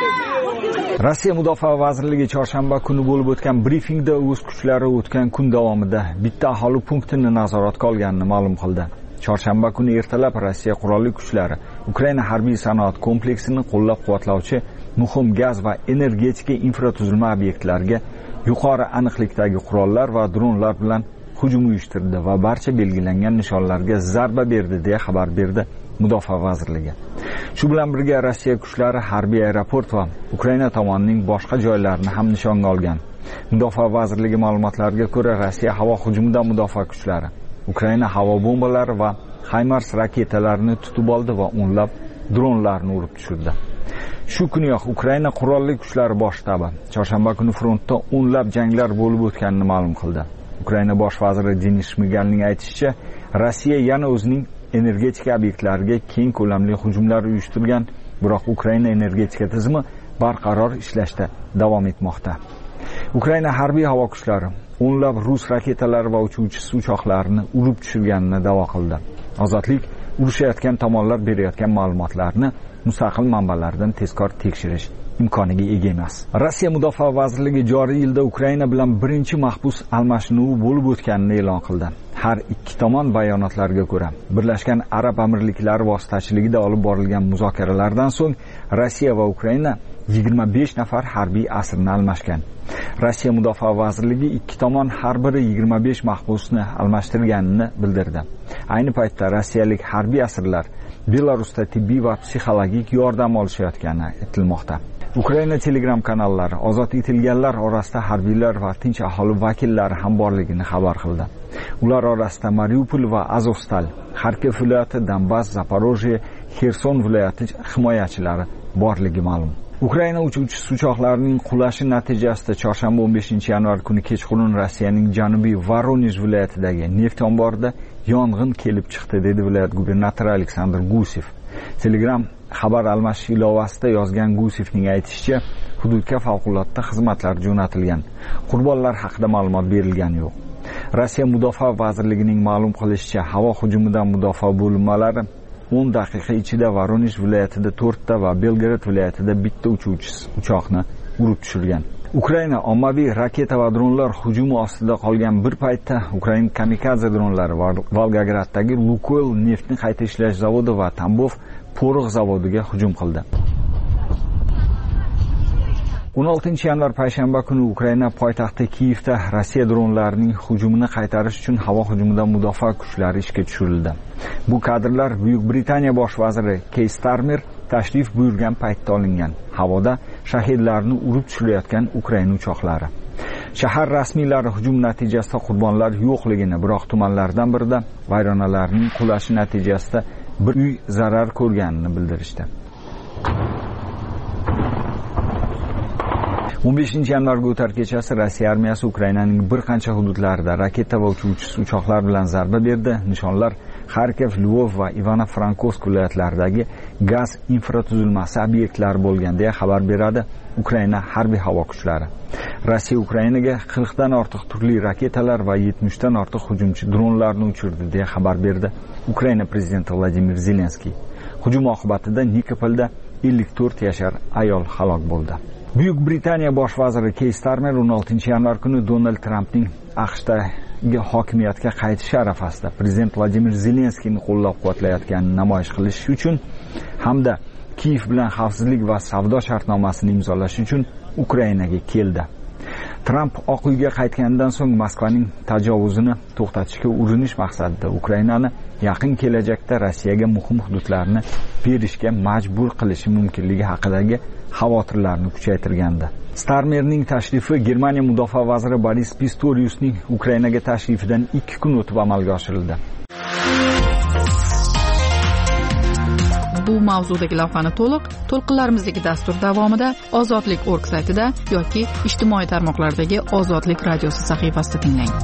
Rossiya Mudofaa vazirligi chorshanba kuni bo'lib o'tgan brifingda o'z kuchlari o'tgan kun davomida bitta aholi punktini nazoratga olganini ma'lum qildi. Chorshanba kuni ertalab Rossiya qurolli kuchlari Ukraina harbiy sanoat kompleksini qo'llab-quvvatlovchi muhim gaz va energetika infratuzilma obyektlariga yuqori aniqlikdagi qurollar va dronlar bilan hujum uyushtirdi va barcha belgilangan nishonlarga zarba berdi deya xabar berdi Mudofaa vazirligi. Shu bilan birga Rossiya kuchlari harbiy aeroport va Ukraina tomonining boshqa joylarini ham nishonga olgan. Mudofaa vazirligi ma'lumotlariga ko'ra, Rossiya havo hujumidan mudofaa kuchlari Ukraina havo bombalari va HIMARS raketalarini tutib oldi va o'nlab dronlarni urib tushirdi. Shu kuniyoq Ukraina qurolli kuchlari bosh shtabi chorshanba kuni frontda o'nlab janglar bo'lib o'tganini ma'lum qildi. Ukraina bosh vaziri Denis Shmigalning aytishicha, Rossiya yana o'zining energetika obyektlariga keng ko'lamli hujumlar uyushtirgan, biroq Ukraina energetika tizimi barqaror ishlashda davom etmoqda. Ukraina harbiy havo kuchlari o'nlab rus raketalari va uchuvchi uchoqlarini urib tushirganini da'vo qildi. Ozodlik urushayotgan tomonlar berayotgan ma'lumotlarni mustaqil manbalardan tezkor tekshirish imkoniga ega emas. Rossiya Mudofaa vazirligi joriy yilda Ukraina bilan birinchi mahbus almashinuvi bo'lib o'tganini e'lon qildi. Har ikki tomon bayonotlarga ko'ra, Birlashgan Arab Amirliklari vositachiligida olib borilgan muzokaralardan so'ng Rossiya va Ukraina yigirma besh nafar harbiy asirni almashgan. Rossiya Mudofaa vazirligi ikki tomon har biri yigirma besh mahbusni almashtirganini bildirdi. Ayni paytda rossiyalik harbiy asirlar Belarusda tibbiy va psixologik yordam olishayotgani aytilmoqda. Ukraina Telegram kanallari ozod etilganlar orasida harbiylar va tinch aholi vakillari ham borligini xabar qildi. Ular orasida Mariupol va Azovstal, Xarkov viloyati, Donbass, Zaporojye, Xerson viloyati himoyachilari borligi ma'lum. Ukraina uchuvchi uchoqlarining qulashi natijasida chorshanba o'n beshinchi yanvar kuni kechqurun Rossiyaning janubiy Voronezh viloyatidagi neft omborida yong'in kelib chiqdi, dedi viloyat gubernatori Aleksandr Gusev. Telegram xabar almashish ilovasida yozgan Gusevning aytishicha, hududga favqulodda xizmatlar jo'natilgan. Qurbonlar haqida ma'lumot berilgani yo'q. Rossiya Mudofaa vazirligining ma'lum qilishicha, havo hujumidan mudofaa bo'linmalari o'n daqiqa ichida Voronezh viloyatida to'rtta va Belgorod viloyatida bitta uchuvchi uchoqni urib tushirgan. Ukraina ommaviy raketa va dronlar hujumi ostida qolgan bir paytda Ukraina kamikadze dronlari Volgograddagi Lukoil neftni qayta ishlash zavodi va Tambov porox zavodiga hujum qildi. o'n oltinchi yanvar payshanba kuni Ukraina poytaxti Kiyevda Rossiya dronlarining hujumini qaytarish uchun havo hujumidan mudofaa kuchlari ishga tushirildi. Bu kadrlar Buyuk Britaniya bosh vaziri Keir Starmer tashrif buyurgan paytda olingan. Havoda shahidlarni urib tushirayotgan Ukraina uchoqlari. Shahar rasmiylari hujum natijasida qurbonlar yo'qligini, biroq tumanlardan birida vayronalarning qulashi natijasida bir uy zarar ko'rganini bildirishdi. o'n beshinchi yanvarga o'tar kechasi Rossiya armiyasi Ukrainaning bir qancha hududlarida raketa va uchuvchi uchoqlar bilan zarba berdi. Nishonlar Xarkov, Lvov va Ivano-Frankovsk viloyatlaridagi gaz infratuzilmasi obyektlari bo'lgan deya xabar beradi Ukraina harbiy havo kuchlari. Rossiya Ukrainaga qirqdan ortiq turli raketalar va yetmishdan ortiq hujumchi dronlarni uchirdi deya xabar berdi Ukraina prezidenti Vladimir Zelenskiy. Hujum oqibatida Nikopolda ellik to'rt yashar ayol halok bo'ldi. Buyuk Britaniya bosh vaziri Keir Starmer o'n oltinchi yanvar kuni Donald Trampning AQShdagi hokimiyatga qaytishi arafasida prezident Vladimir Zelenskiyni qo'llab-quvvatlayotganini namoyish qilish uchun hamda Kiyev bilan xavfsizlik va savdo shartnomasini imzolash uchun Ukrainaga keldi. Tramp Oq uyga qaytganidan so'ng Moskvaning tajovuzini to'xtatishga urinish maqsadida Ukrainani yaqin kelajakda Rossiyaga muhim hududlarni berishga majbur qilishi mumkinligi haqidagi xavotirlarni kuchaytirgandi. Starmerning tashrifi Germaniya mudofaa vaziri Boris Pistoriusning Ukrainaga tashrifidan ikki kun o'tib amalga oshirildi. Bu mavzudagi lavhani to'liq to'lqinlarimizdagi dastur davomida Ozodlik nokta org saytida yoki ijtimoiy tarmoqlardagi Ozodlik radiosi sahifasida tinglang.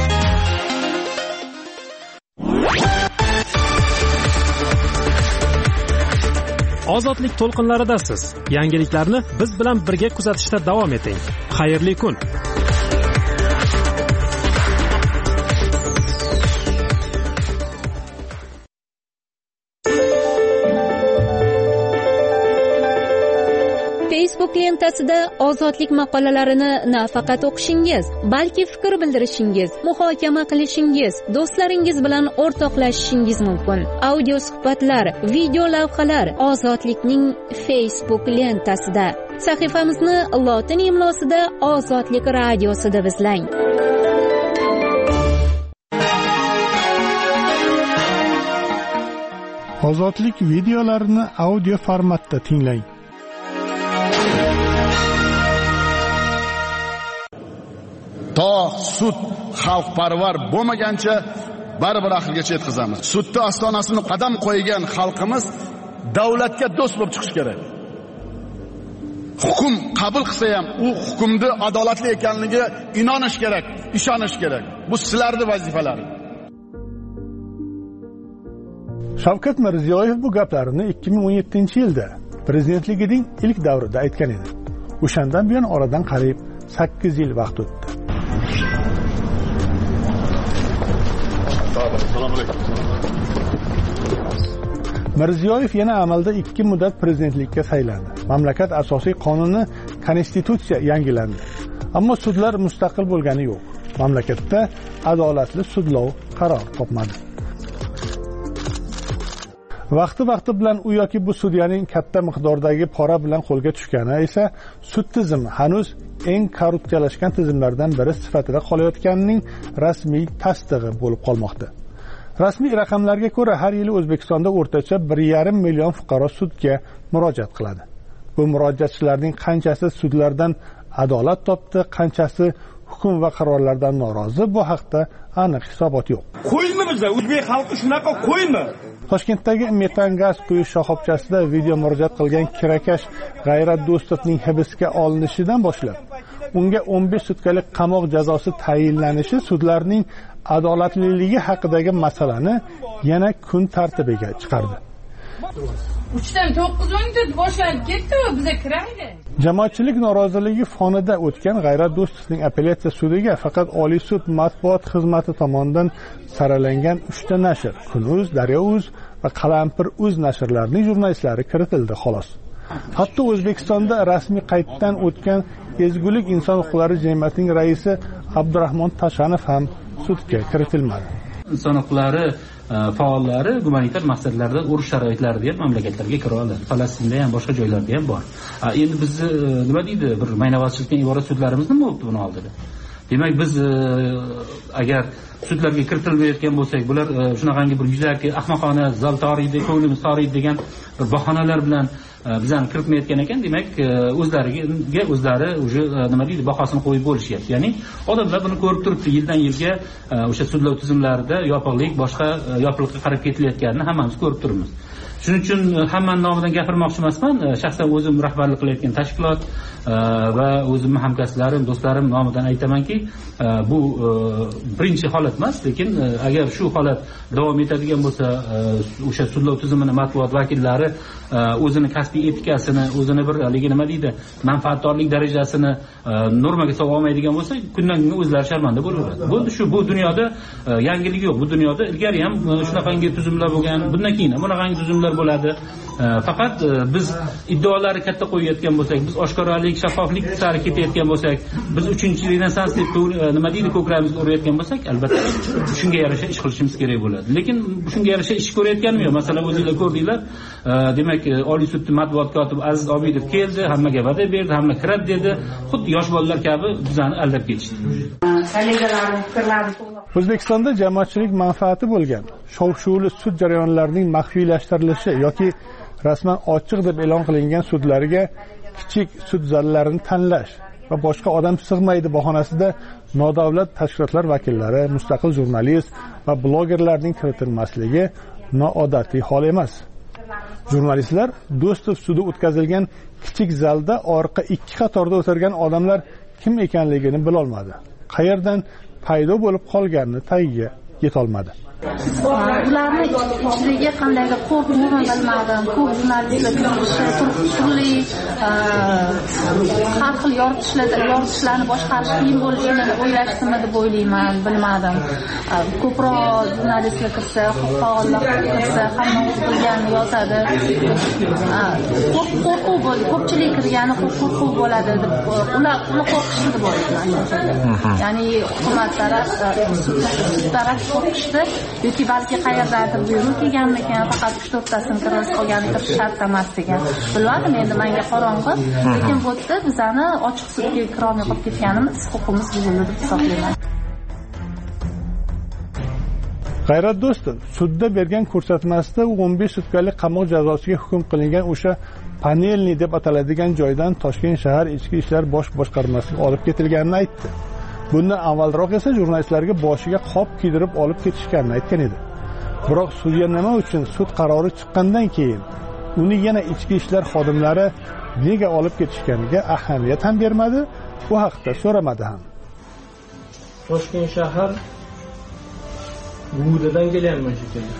Ozodlik to'lqinlaridasiz. Yangiliklarni biz bilan birga kuzatishda davom eting. Xayrli kun. Facebook lentasida Ozodlik maqolalarini nafaqat o'qishingiz, balki fikr bildirishingiz, muhokama qilishingiz, do'stlaringiz bilan o'rtoqlashishingiz mumkin. Audio suhbatlar, video lavhalar Ozodlikning Facebook lentasida. Sahifamizni lotin imlosida Ozodlik radiosi deb izlang. Ozodlik videolarini audio formatda tinglang. To sud xalqparvar bo'lmagancha baribir oxirigacha yetkazamiz. Sudda ostonasini qadam qo'ygan xalqimiz davlatga do'st bo'lib chiqish kerak. Hukm qabul qilsa ham u hukmni adolatli ekanligiga inonish kerak, ishonish kerak. Bu sizlarning vazifalaringiz. Shavkat Mirziyoyev bu gaplarini ikki ming o'n yettinchi yilda prezidentligining ilk davrida aytgan edi. O'shandan buyon oradan qariyb sakkiz yil vaqt o'tdi. Mirziyoyev yana amalda ikki muddat prezidentlikka saylandi. Mamlakat asosiy qonuni konstitutsiya yangilandi. Ammo sudlar mustaqil bo'lgani yo'q. Mamlakatda adolatli sudlov qaror topmadi. Vaqti-vaqti bilan u yoki bu sudyaning katta miqdordagi pora bilan qo'lga tushgani esa sud tizimi hanuz eng korrupsiyalashgan tizimlardan biri sifatida qolayotganining rasmiy tasdig'i bo'lib qolmoqda. Rasmiy raqamlarga ko'ra har yili O'zbekistonda o'rtacha bir yarim million fuqaro sudga murojaat qiladi. Bu murojaatchilarning qanchasi sudlardan adolat topdi, qanchasi hukm va qarorlardan norozi, bu haqda aniq hisobot yo'q. Qo'ymi bizda o'zbek xalqi shunaqa qo'ymi? Toshkentdagi metan gaz quyish shoxobchasida video murojaat qilgan kirakash G'ayrat Do'stovning hibsga olinishidan boshlab unga o'n besh sutkalik qamoq jazosi tayinlanishi sudlarning adolatliligi haqidagi masalani yana kun tartibiga chiqardi. uchdan to'qqiz o'n to'rt boshlanib ketdi, biza kiraylik. Jamoatchilik noroziligi fonida o'tgan G'ayrat Do'stovning apellyatsiya sudiga faqat Oliy sud matbuot xizmati tomonidan saralangan uchta nashr, Kun.uz, Daryo.uz va Qalampir.uz nashrlarining jurnalistlari kiritildi xolos. Hatto O'zbekistonda rasmiy qayddan o'tgan Ezgulik inson huquqlari jamiyatining raisi Abdurahmon Tashanov ham sudga kiritilmadi. Inson huquqlari faollari gumanitar maqsadlarda urush sharoitlarida ham mamlakatlarga kira oladi. Falastinda ham boshqa joylarda ham bor. Endi biz nima deydi, bir maynavozchilikdan iborat sudlarimiz nima bo'ldi buni oldida? Demak biz agar sudlarga kiritilmayotgan bo'lsak, bular shunaqangi bir yuzaki ahmoqona zaltoriydi, ko'nglimiz toriydi degan bir bahonalar bilan bizani kiritmayotgan ekan, demak o'zlariga o'zlari o'sha nima deydi, bahosini qo'yib bo'lishyapti. Ya'ni odamlar buni ko'rib turibdi, yildan yilga o'sha sudlov tizimlarida yopiqlik, boshqa yopiqlikka qarab ketilayotganini hammamiz ko'rib turibmiz. Shuning uchun hammaning nomidan gapirmoqchi emasman. Shaxsan o'zim rahbarlik qilayotgan tashkilot va o'zim hamkasblarim, do'stlarim nomidan aytamanki, bu birinchi holat emas, lekin agar shu holat davom etadigan bo'lsa, o'sha sudlov tizimini matbuot vakillari o'zini kasbiy etikasini, o'zini bir haligi nima deydi, manfaatdorlik darajasini normaga solib olmaydigan bo'lsa, kundan kunga o'zlari sharmanda bo'laveradi. Bo'ldi shu, bu dunyoda yangilik yo'q. Bu dunyoda ilgari ham shunaqangi tuzumlar bo'lgan, bundan keyin ham bunaqangi tuzumlar bo'ladi. faqat biz iddaolarni katta qo'yayotgan bo'lsak, biz oshkoralik, shaffoflik sari ketayotgan bo'lsak, biz uchinchi renessans deb nima deydi ko'kramimizni urayotgan bo'lsak, albatta shunga yarasha ish qilishimiz kerak bo'ladi. Lekin shunga yarasha ish ko'rayotganim yo'q. Masalan, o'zingizlar ko'rdinglar, demak Oliy sud matbuot kotibi Aziz Obidov keldi, hammaga va'da berdi, hamma kiradi dedi. Xuddi yosh bolalar kabi bizani aldab ketishdi. O'zbekistonda jamoatchilik manfaati bo'lgan shov-shuvli sud jarayonlarining maxfiylashtirilishi yoki rasman ochiq deb e'lon qilingan sudlarga kichik sud zallarini tanlash va boshqa odam sig'maydi bahonasida nodavlat tashkilotlar vakillari, mustaqil jurnalist va blogerlarning kiritilmasligi noodatiy hol emas. Jurnalistlar Do'stov sudi o'tkazilgan kichik zalda orqa ikki qatorda o'tirgan odamlar kim ekanligini bilolmadi. Qayerdan paydo bo'lib qolganini tagiga yetolmadi. Ularni ichidagi qandaydir qo'rquvni bilmadim. Ko'p jurnalistlar turli har xil yoritishlarni boshqarish qiyin bo'lishini o'ylashdimi deb o'ylayman, bilmadim. Ko'proq jurnalistlar kirsa, faollar kirsa, hamma o'z bilganini yozadi. Qo'rquv bo'ldi, ko'pchilik kirgani qo'rquv bo'ladi deb ular ular qo'rqishdi deb o'ylayman. Ya'ni hukumat taraf, sud taraf qo'rqishdi. Yoki balki qayerdadir buyruq kelganmikan, faqat uch to'rttasini kirish qolgani kirish shart emas degan. Bilmadim, endi menga qorong'i, lekin bu yerda bizani ochiq sudga kirolmay qolib ketganimiz, huquqimiz buzildi deb hisoblayman. G'ayrat Do'stov sudda bergan ko'rsatmasida u o'n besh sutkalik qamoq jazosiga hukm qilingan o'sha panelni deb ataladigan joydan Toshkent shahar ichki ishlar bosh boshqarmasiga olib ketilganini aytdi. Bundan avvalroq esa jurnalistlarga boshiga qop kiydirib olib ketishganini aytgan edi. Biroq sudya nima uchun sud qarori chiqqandan keyin uni yana ichki ishlar xodimlari nega olib ketishganiga ahamiyat ham bermadi, bu haqda so'ramadi ham. Toshkent shahar Gudadan kelganman shekilli.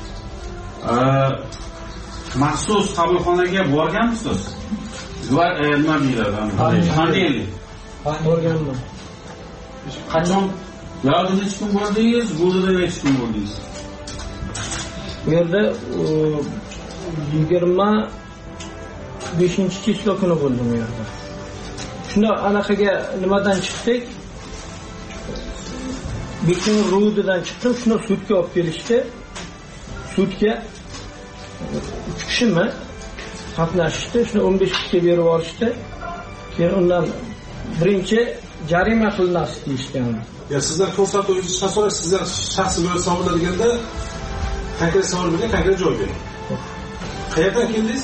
Maxsus qabulxonaga borganmisiz? Sizlar nima deyiladi? Qanday? Borganman. Qachon? Yo'lda necha kun bo'ldingiz? Gudada necha kun bo'ldingiz? Bu yerda yigirma beshinchi cheklo kuni bo'ldim bu yerda. Shunda anaqaga nimadan chiqdik? Bekin Rudidan chiqdim, shuni sudga olib kelishdi. Sudga uch kishimi qatnashdi, shuni o'n besh kishiga berib yuborishdi. Keyin undan birinchi jarima qilinasi deyishgan. Ya sizlar ko'rsatuvchi shaxslar sizlar shaxsiy bo'lib hisoblanadigan konkret savol bilan konkret javob bering. Qayerdan keldingiz?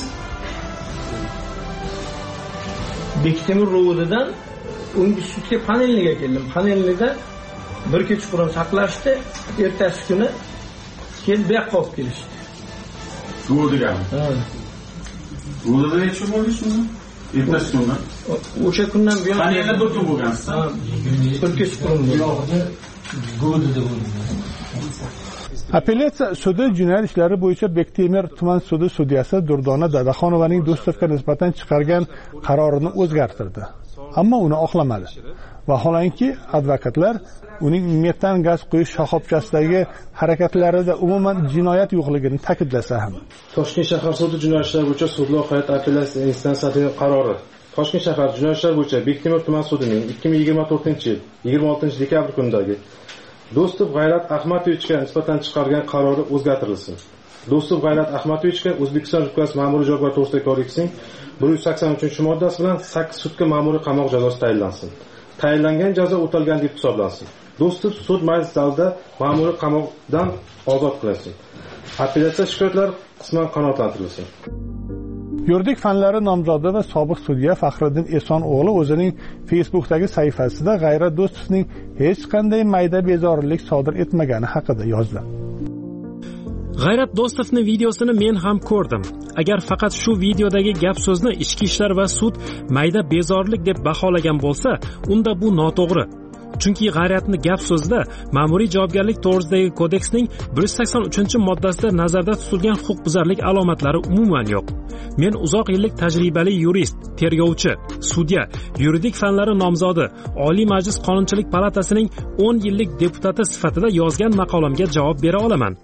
Bektemir Rudidan o'n besh sudga panelniga keldim. Panelnida bir kecha burun saqlashdi, ertasi kuni kelib bu yoqqa olib kelishdi. Rudiga. Ha. Rudida necha bo'ldi shuni? Ertasi kuni. O'sha kundan buyon panelda bir kun bo'lgansiz. Ha, bir kecha burun. Rudida bo'ldi. Apellyatsiya sudi jinoyat ishlari bo'yicha Bektemir tuman sudi sudyasi Durdona Dadaxonovaning Do'stovga nisbatan chiqargan qarorini o'zgartirdi. Ammo uni oqlamadi. Vaholanki advokatlar uning metan gaz quyish shoxobchasidagi harakatlarida umuman jinoyat yo'qligini ta'kidlasa ham. Toshkent shahar sudi jinoyat ishlari bo'yicha sudlov hay'at apellyatsiya instansiyasining qarori. Toshkent shahar jinoyat ishlari bo'yicha Bektemir tuman sudining ikki ming yigirma to'rtinchi yil yigirma oltinchi dekabr kunidagi Do'stov G'ayrat Ahmadovichga nisbatan chiqargan qarori o'zgartirilsin. Do'stov G'ayrat Ahmadovichga O'zbekiston Respublikasi Ma'muriy javobgarlik to'g'risidagi kodeksining bir yuz sakson uchinchi moddasi bilan sakkiz sutka ma'muriy qamoq jazosi tayinlansin. Tayinlangan jazo o'talgan deb hisoblansin. Do'stov sud majlis zalida ma'muriy qamoqdan ozod qilinsin. Apellyatsiya shikoyatlari qisman qanoatlantirilsin. Yuridik fanlari nomzodi va sobiq sudya Faxriddin Eson o'g'li o'zining Facebook'dagi sahifasida G'ayrat Do'stovning hech qanday mayda bezorilik sodir etmagani haqida yozdi. G'ayrat Do'stovning videosini men ham ko'rdim. Agar faqat shu videodagi gap so'zni ichki ishlar va sud mayda bezorilik deb baholagan bo'lsa, unda bu noto'g'ri. Chunki G'ayratni gap so'zida ma'muriy javobgarlik to'g'risidagi kodeksning bir yuz sakson uchinchi moddasida nazarda tutilgan huquqbuzarlik alomatlari umuman yo'q. Men uzoq yillik tajribali yurist, tergovchi, sudya, yuridik fanlari nomzodi, Oliy Majlis Qonunchilik palatasining o'n yillik deputati sifatida yozgan maqolamga javob bera olaman.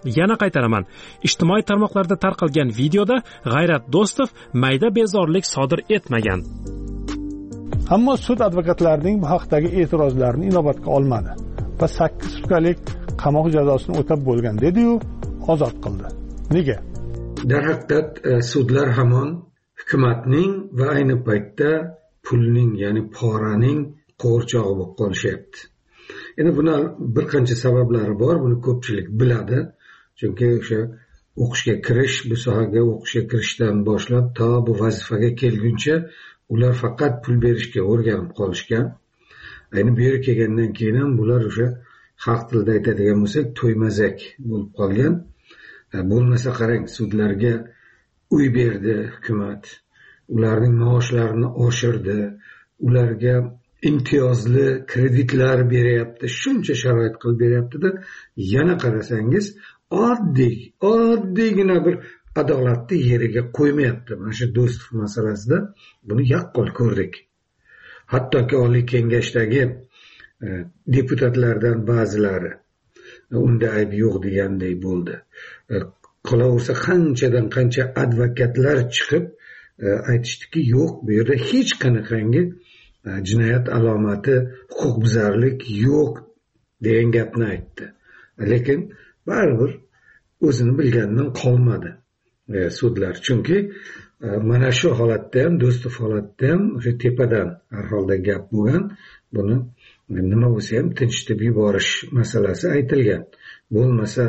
Yana qaytaraman, ijtimoiy tarmoqlarda tarqalgan videoda G'ayrat Do'stov mayda bezorlik sodir etmagan. Ammo sud advokatlarining bu haqdagi e'tirozlarini inobatga olmadi va sakkiz sutkalik qamoq jazosini o'tab bo'lgan dedi-yu, ozod qildi. Nega? Darhaqiqat sudlar hamon hukumatning va ayni paytda pulning, ya'ni poraning qo'rchog'i bo'lib qolishyapti. Endi buni bir qancha sabablari bor, buni ko'pchilik biladi. Chunki o'sha o'qishga kirish, bu sohaga o'qishga kirishdan boshlab to bu vazifaga kelguncha ular faqat pul berishga o'rganib qolishgan. Ayni bu yerga kelgandan keyin ham bular o'sha xalq tilida aytadigan bo'lsak, to'ymazak bo'lib qolgan. Bo'lmasa qarang, sudlarga uy berdi hukumat, ularning maoshlarini oshirdi, ularga imtiyozli kreditlar beryapti, shuncha sharoit qilib beryapti-da, yana qarasangiz oddiy, oddiygina bir adolatni yeriga qo'ymayapti. Mana shu Do'stov masalasida buni yaqqol ko'rdik. Hattoki Oliy Kengashdagi e, deputatlardan ba'zilari unda ayb yo'q deganday bo'ldi. E, qolaversa qanchadan qancha advokatlar chiqib e, aytishdiki, yo'q, bu yerda hech qanaqangi e, jinoyat alomati, huquqbuzarlik yo'q degan gapni aytdi. Lekin baribir o'zini bilganidan qolmadi e, sudlar. Chunki e, mana shu holatda ham, Do'stov holatda ham o'sha tepadan har holda gap bo'lgan. Buni nima bo'lsa ham tinchitib yuborish masalasi aytilgan. Bo'lmasa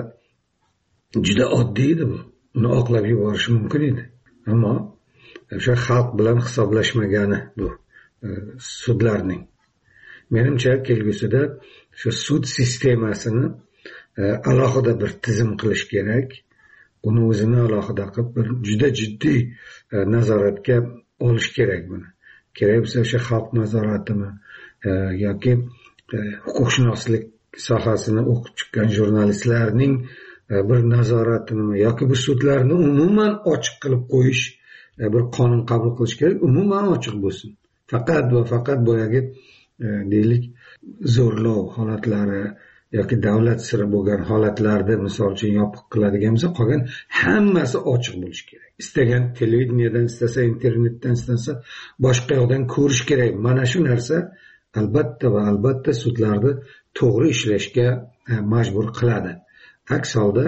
juda oddiy edi bu. Uni oqlab yuborish mumkin edi. Ammo o'sha xalq bilan hisoblashmagani bu e, sudlarning. Menimcha kelgusida shu sud sistemasini e, alohida bir tizim qilish kerak. Uni o'zini alohida qilib bir juda jiddiy e, nazoratga olish kerak buni. Kerak bo'lsa o'sha xalq nazoratimi e, yoki e, huquqshunoslik sohasini o'qib chiqqan jurnalistlarning e, bir nazoratini yoki bu sudlarni umuman ochiq qilib qo'yish, e, bir qonun qabul qilish kerak, umuman ochiq bo'lsin. Faqat va faqat boyagi e, deylik zo'rlov holatlari yoki davlat siri bo'lgan holatlarda misol uchun yopiq qiladigan bo'lsa, qolgan hammasi ochiq bo'lishi kerak. Istagan televideniyadan, istasa internetdan, istasa boshqa yoqdan ko'rish kerak. Mana shu narsa albatta va albatta sudlarni to'g'ri ishlashga majbur qiladi. Aks holda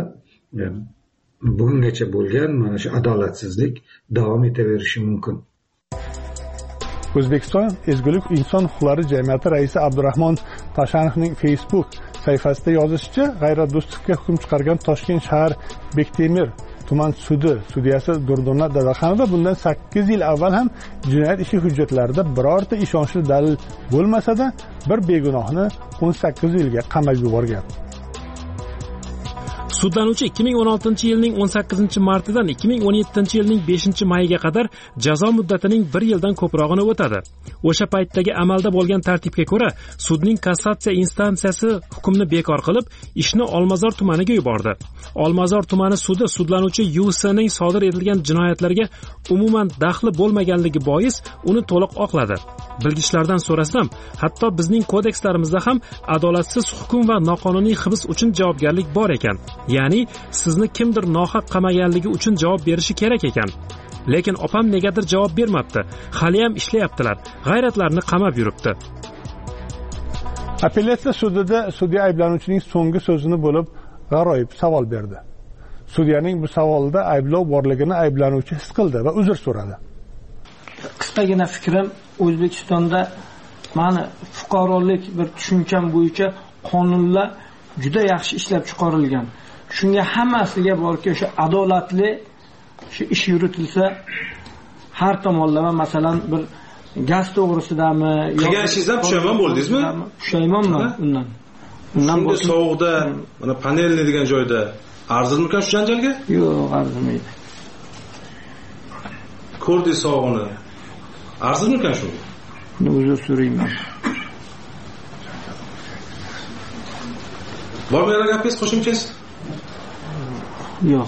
bugungacha bo'lgan mana shu adolatsizlik davom etaverishi mumkin. O'zbekiston Ezgulik inson huquqlari jamiyati raisi Abdurahmon Tashanovning Facebook sayfasida yozishicha, G'ayrat Do'stovga hukm chiqargan Toshkent shahar Bektemir tuman sudi sudyasi Durdona Dadaxonova bundan sakkiz yil avval ham jinoyat ishi hujjatlarida birorta ishonchli dalil bo'lmasa-da, bir begunohni o'n sakkiz yilga qamab yuborgan. Sudlanuvchi ikki ming o'n oltinchi yilning o'n sakkizinchi martidan ikki ming o'n yettinchi yilning beshinchi mayiga qadar jazo muddatining bir yildan ko'prog'ini o'tadi. O'sha paytdagi amalda bo'lgan tartibga ko'ra, sudning kassatsiya instansiyasi hukmni bekor qilib, ishni Olmazor tumaniga yubordi. Olmazor tumani sudi sudlanuvchi Yu S'ning sodir etilgan jinoyatlarga umuman daxli bo'lmaganligi bois uni to'liq oqladi. Bilgichlardan so'rasam, hatto bizning kodekslarimizda ham adolatsiz hukm va noqonuniy hibs uchun javobgarlik bor ekan. Ya'ni sizni kimdir nohaq qamaganligi uchun javob berishi kerak ekan. Lekin opam negadir javob bermabdi. Hali ham ishlayaptilar. G'ayratlarni qamab yuribdi. Apellyatsiya sudida sudya ayblanuvchining so'nggi so'zini bo'lib g'aroyib savol berdi. Sudyaning bu savolida ayblov borligini ayblanuvchi his qildi va uzr so'radi. Qisqagina fikrim, O'zbekistonda mani fuqarolik bir tushuncham bo'yicha qonunlar juda yaxshi ishlab chiqarilgan. Shunga hammasiga borki, o'sha adolatli shu ish yuritilsa, har tomonlama, masalan, bir gaz to'g'risidami, qilgan ishingizdan pushaymon bo'ldingizmi? Pushaymonman undan. Undan bu sovuqda, mana panelni degan joyda arzirmikan shu janjalga? Yo'q, arzimaydi. Ko'rdingiz sovuqni. Arzirmikan shu? Buni o'zi so'rayman. Bormi yana gapingiz, qo'shimchangiz? Yo'q.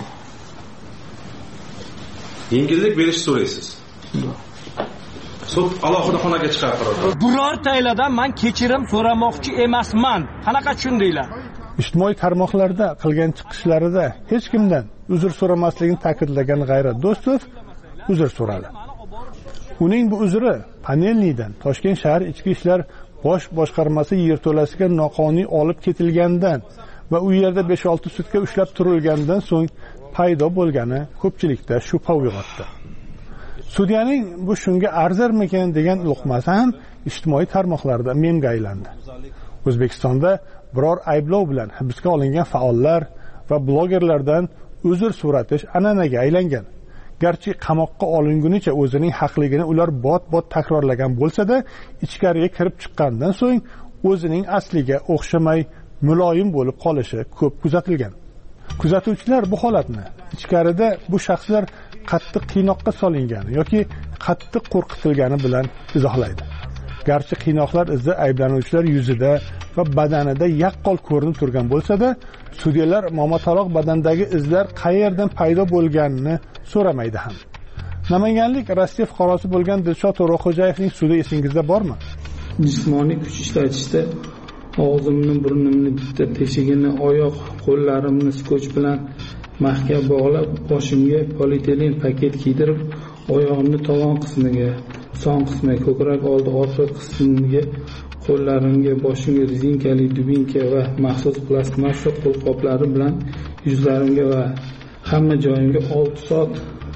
Yengillik berish so'raysiz. Yo'q. Sud alohida xonaga chiqarib qo'yadi. Birortanglardan men kechirim so'ramoqchi emasman. Qanaqa tushundinglar? ijtimoiy tarmoqlarda qilgan chiqishlarida hech kimdan uzr so'ramasligini ta'kidlagan G'ayrat Do'stov uzr so'radi. Uning bu uzri Panelniydan Toshkent shahar ichki ishlar bosh boshqarmasi yerto'lasiga noqonuniy olib ketilgandan va u yerda besh olti sutka ushlab turilgandan so'ng paydo bo'lgani ko'pchilikda shubha uyg'otdi. Sudyaning bu shunga arzirmikan degan luqmasi ham ijtimoiy tarmoqlarda memga aylandi. O'zbekistonda biror ayblov bilan hibsga olingan faollar va blogerlardan uzr so'ratish an'anaga aylangan. Garchi qamoqqa olingunicha o'zining haqligini ular bot-bot takrorlagan bo'lsa-da, ichkariga kirib chiqqandan so'ng o'zining asliga o'xshamay muloyim bo'lib qolishi ko'p kuzatilgan. Kuzatuvchilar bu holatni ichkarida bu shaxslar qattiq qiynoqqa solingani yoki qattiq qo'rqitilgani bilan izohlaydi. Garchi qiynoqlar izi ayblanuvchilar yuzida va badanida yaqqol ko'rinib turgan bo'lsa-da, sudyalar momotaloq badandagi izlar qayerdan paydo bo'lganini so'ramaydi ham. Namanganlik Rossiya fuqarosi bo'lgan Dilshod To'raxo'jayevning sudi esingizda bormi? Jismoniy kuch ishlatishda og'zimni, burnimni, bitta teshigini, oyoq, qo'llarimni skoch bilan mahkam bog'lab, boshimga polietilen paket kiydirib, oyog'imni tovon qismiga, son qismiga, ko'krak oldi orqa qismiga, qo'llarimga, boshimga rezinkali dubinka va maxsus plastmassa qo'lqoplari bilan yuzlarimga va hamma joyimga olti soat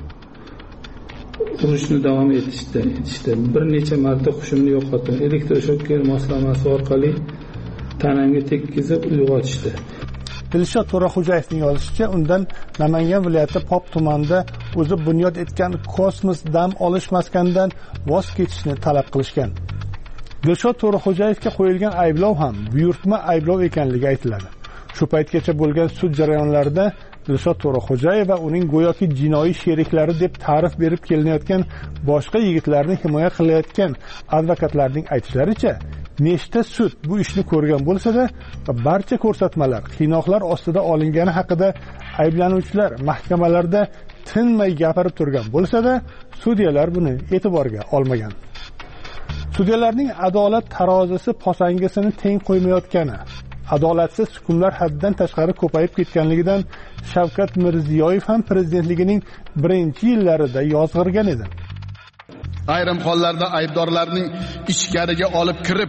urishni davom etishdi. etishdi. Bir necha marta hushimni yo'qotdim. Elektroshoker moslamasi orqali tanamga tekkizib uyg'otishdi. Dilshod To'raxo'jayevning yozishicha, undan Namangan viloyati Pop tumanida o'zi bunyod etgan kosmos dam olish maskanidan voz kechishni talab qilishgan. Dilshod To'raxo'jayevga qo'yilgan ayblov ham buyurtma ayblov ekanligi aytiladi. Shu paytgacha bo'lgan sud jarayonlarida Dilshod To'raxo'jayev va uning go'yoki jinoiy sheriklari deb ta'rif berib kelinayotgan boshqa yigitlarni himoya qilayotgan advokatlarning aytishlaricha, nechta sud bu ishni ko'rgan bo'lsa-da, barcha ko'rsatmalar qiynoqlar ostida olingani haqida ayblanuvchilar mahkamalarda tinmay gapirib turgan bo'lsa-da, sudyalar buni e'tiborga olmagan. Sudyalarning adolat tarozisi posangasini teng qo'ymayotgani, adolatsiz hukmlar haddan tashqari ko'payib ketganligidan Shavkat Mirziyoyev ham prezidentligining birinchi yillarida yozg'irgan edi. Ayrim hollarda aybdorlarning ichkariga olib kirib,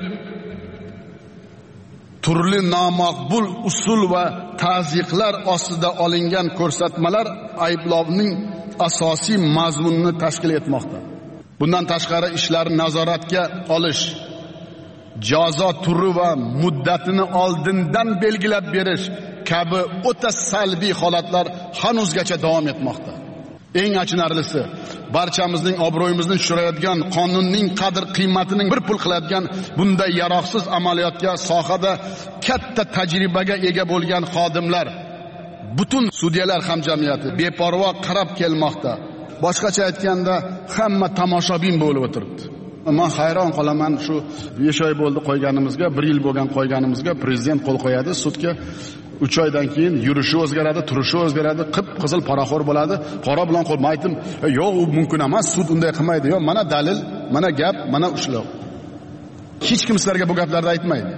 turli nomaqbul usul va ta'ziqlar ostida olingan ko'rsatmalar ayblovning asosiy mazmunini tashkil etmoqda. Bundan tashqari ishlarni nazoratga olish, jazo turi va muddatini oldindan belgilab berish kabi o'ta salbiy holatlar hanuzgacha davom etmoqda. Eng achinarlisi, barchamizning obro'yimizni tushirayotgan, qonunning qadr qiymatining bir pul qiladigan bunday yaroqsiz amaliyotga sohada katta tajribaga ega bo'lgan xodimlar, butun sudyalar hamjamiyati beparvo qarab kelmoqda. Boshqacha aytganda, hamma tomoshabin bo'lib o'tiribdi. Men hayron qolaman, shu besh oy bo'ldi qo'yganimizga, bir yil bo'lgan qo'yganimizga prezident qo'l qo'yadi, sudga uch oydan keyin yurishi o'zgaradi, turishi o'zgaradi, qip qizil poraxo'r bo'ladi. Qora bilan qo'l aytdim, yo'q, u mumkin emas, sud unday qilmaydi. Yo'q, mana dalil, mana gap, mana ushlov. Hech kim sizlarga bu gaplarni aytmaydi.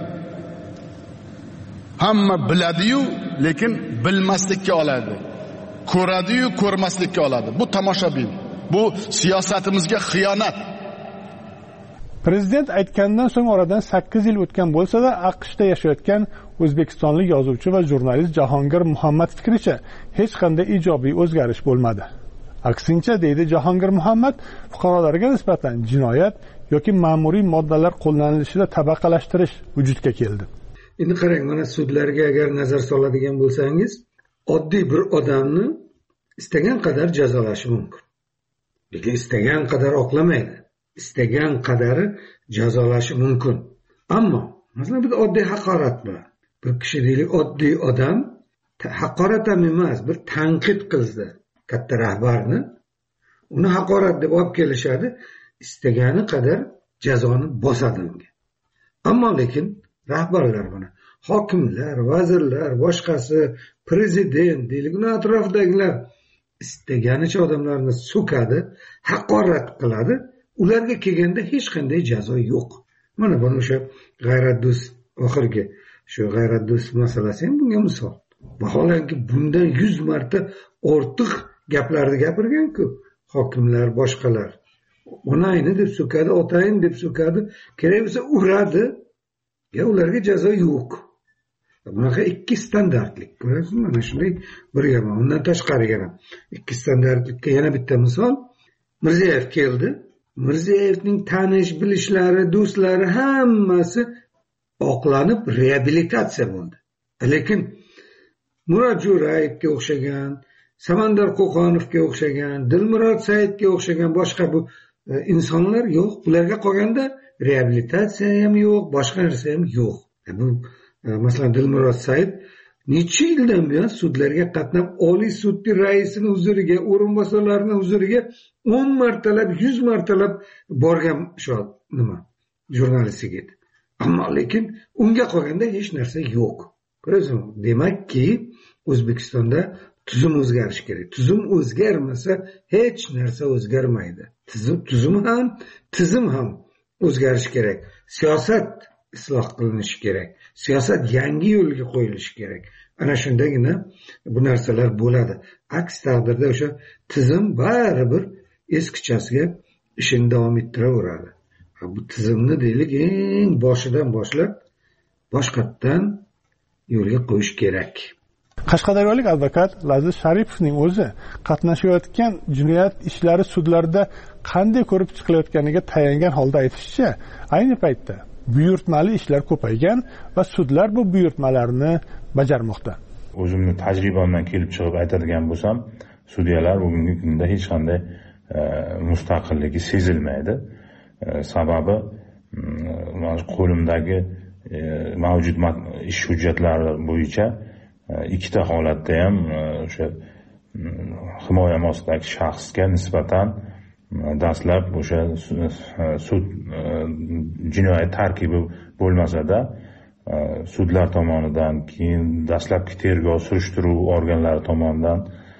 Hamma biladi-yu, lekin bilmaslikka oladi. Ko'radi-yu, ko'rmaslikka oladi. Bu tomoshabin. Bu siyosatimizga xiyonat. Prezident aytgandan so'ng oradan sakkiz yil o'tgan bo'lsa-da, AQShda yashayotgan o'zbekistonlik yozuvchi va jurnalist Jahongir Muhammad fikricha hech qanday ijobiy o'zgarish bo'lmadi. Aksincha, deydi Jahongir Muhammad, fuqarolarga nisbatan jinoyat yoki ma'muriy moddalar qo'llanilishida tabaqalashtirish vujudga keldi. Endi qarang, mana sudlarga agar nazar soladigan bo'lsangiz, oddiy bir odamni istagan qadar jazolashi mumkin. Lekin istagan qadar oqlamaydi. Istagan qadari jazolashi mumkin. Ammo masalan bir oddiy haqorat bor. Bir kishi deylik oddiy odam haqorat ham emas, bir tanqid qilsa katta rahbarni, uni haqorat deb olib kelishadi, istagani qadar jazoni bosadi unga. Ammo lekin rahbarlar buni, hokimlar, vazirlar, boshqasi, prezident deylik, uni atrofidagilar istaganicha odamlarni so'kadi, haqorat qiladi. Ularga kelganda hech qanday jazo yo'q. Mana buni o'sha G'ayrat Do'st oxirgi shu g'ayrat do'st masalasi ham bunga misol. Vaholanki bundan yuz marta ortiq gaplarni gapirgan-ku hokimlar, boshqalar. Onayni deb so'kadi, otayni deb so'kadi, kerak bo'lsa uradi. Ya ularga jazo yo'q. Bunaqa ikki standartlik. Ko'rasizmi? Mana shunday bir yomon. Undan tashqari yana ikki standartlikka yana bitta misol. Mirziyoyev keldi. Mirziyevning tanish bilishlari, do'stlari hammasi oqlanib reabilitatsiya bo'ldi. Lekin Murod Jo'rayevga o'xshagan, Samandar Qo'qonovga o'xshagan, Dilmurod Saidga o'xshagan boshqa bu e, insonlar yo'q. Ularga qolganda reabilitatsiya ham yo'q, boshqa narsa ham yo'q. E, bu e, masalan Dilmurod Said necha yildan buyon sudlarga qatnab, Oliy sudning raisining huzuriga, o'rinbosarlarining huzuriga o'n martalab, yuz martalab borgan shu nima jurnalist yigit. Ammo lekin unga qolganda hech narsa yo'q. Ko'rasizmi? Demakki, O'zbekistonda tuzum o'zgarishi kerak. Tuzum o'zgarmasa hech narsa o'zgarmaydi. Tuzum tuzum ham, tizim ham o'zgarishi kerak. Siyosat isloh qilinishi kerak. Siyosat yangi yo'lga qo'yilishi kerak. Ana shundagina bu narsalar bo'ladi. Aks taqdirda o'sha tizim baribir eskichasiga ishini davom ettiraveradi. Bu tizimni deylik eng boshidan boshlab boshqatdan yo'lga qo'yish kerak. Qashqadaryolik advokat Laziz Sharipovning o'zi qatnashayotgan jinoyat ishlari sudlarda qanday ko'rib chiqilayotganiga tayangan holda aytishicha, ayni paytda buyurtmali ishlar ko'paygan va sudlar bu buyurtmalarni bajarmoqda. O'zimning tajribamdan kelib chiqib aytadigan bo'lsam, sudyalar bugungi kunda hech qanday e, mustaqilligi sezilmaydi. E, sababi e, qo'limdagi e, mavjud ish hujjatlari bo'yicha e, ikkita holatda ham o'sha e, himoyam ostidagi shaxsga nisbatan dastlab o'sha sud jinoyat tarkibi bo'lmasa-da sudlar tomonidan, keyin dastlabki tergov surishtiruv organlari tomonidan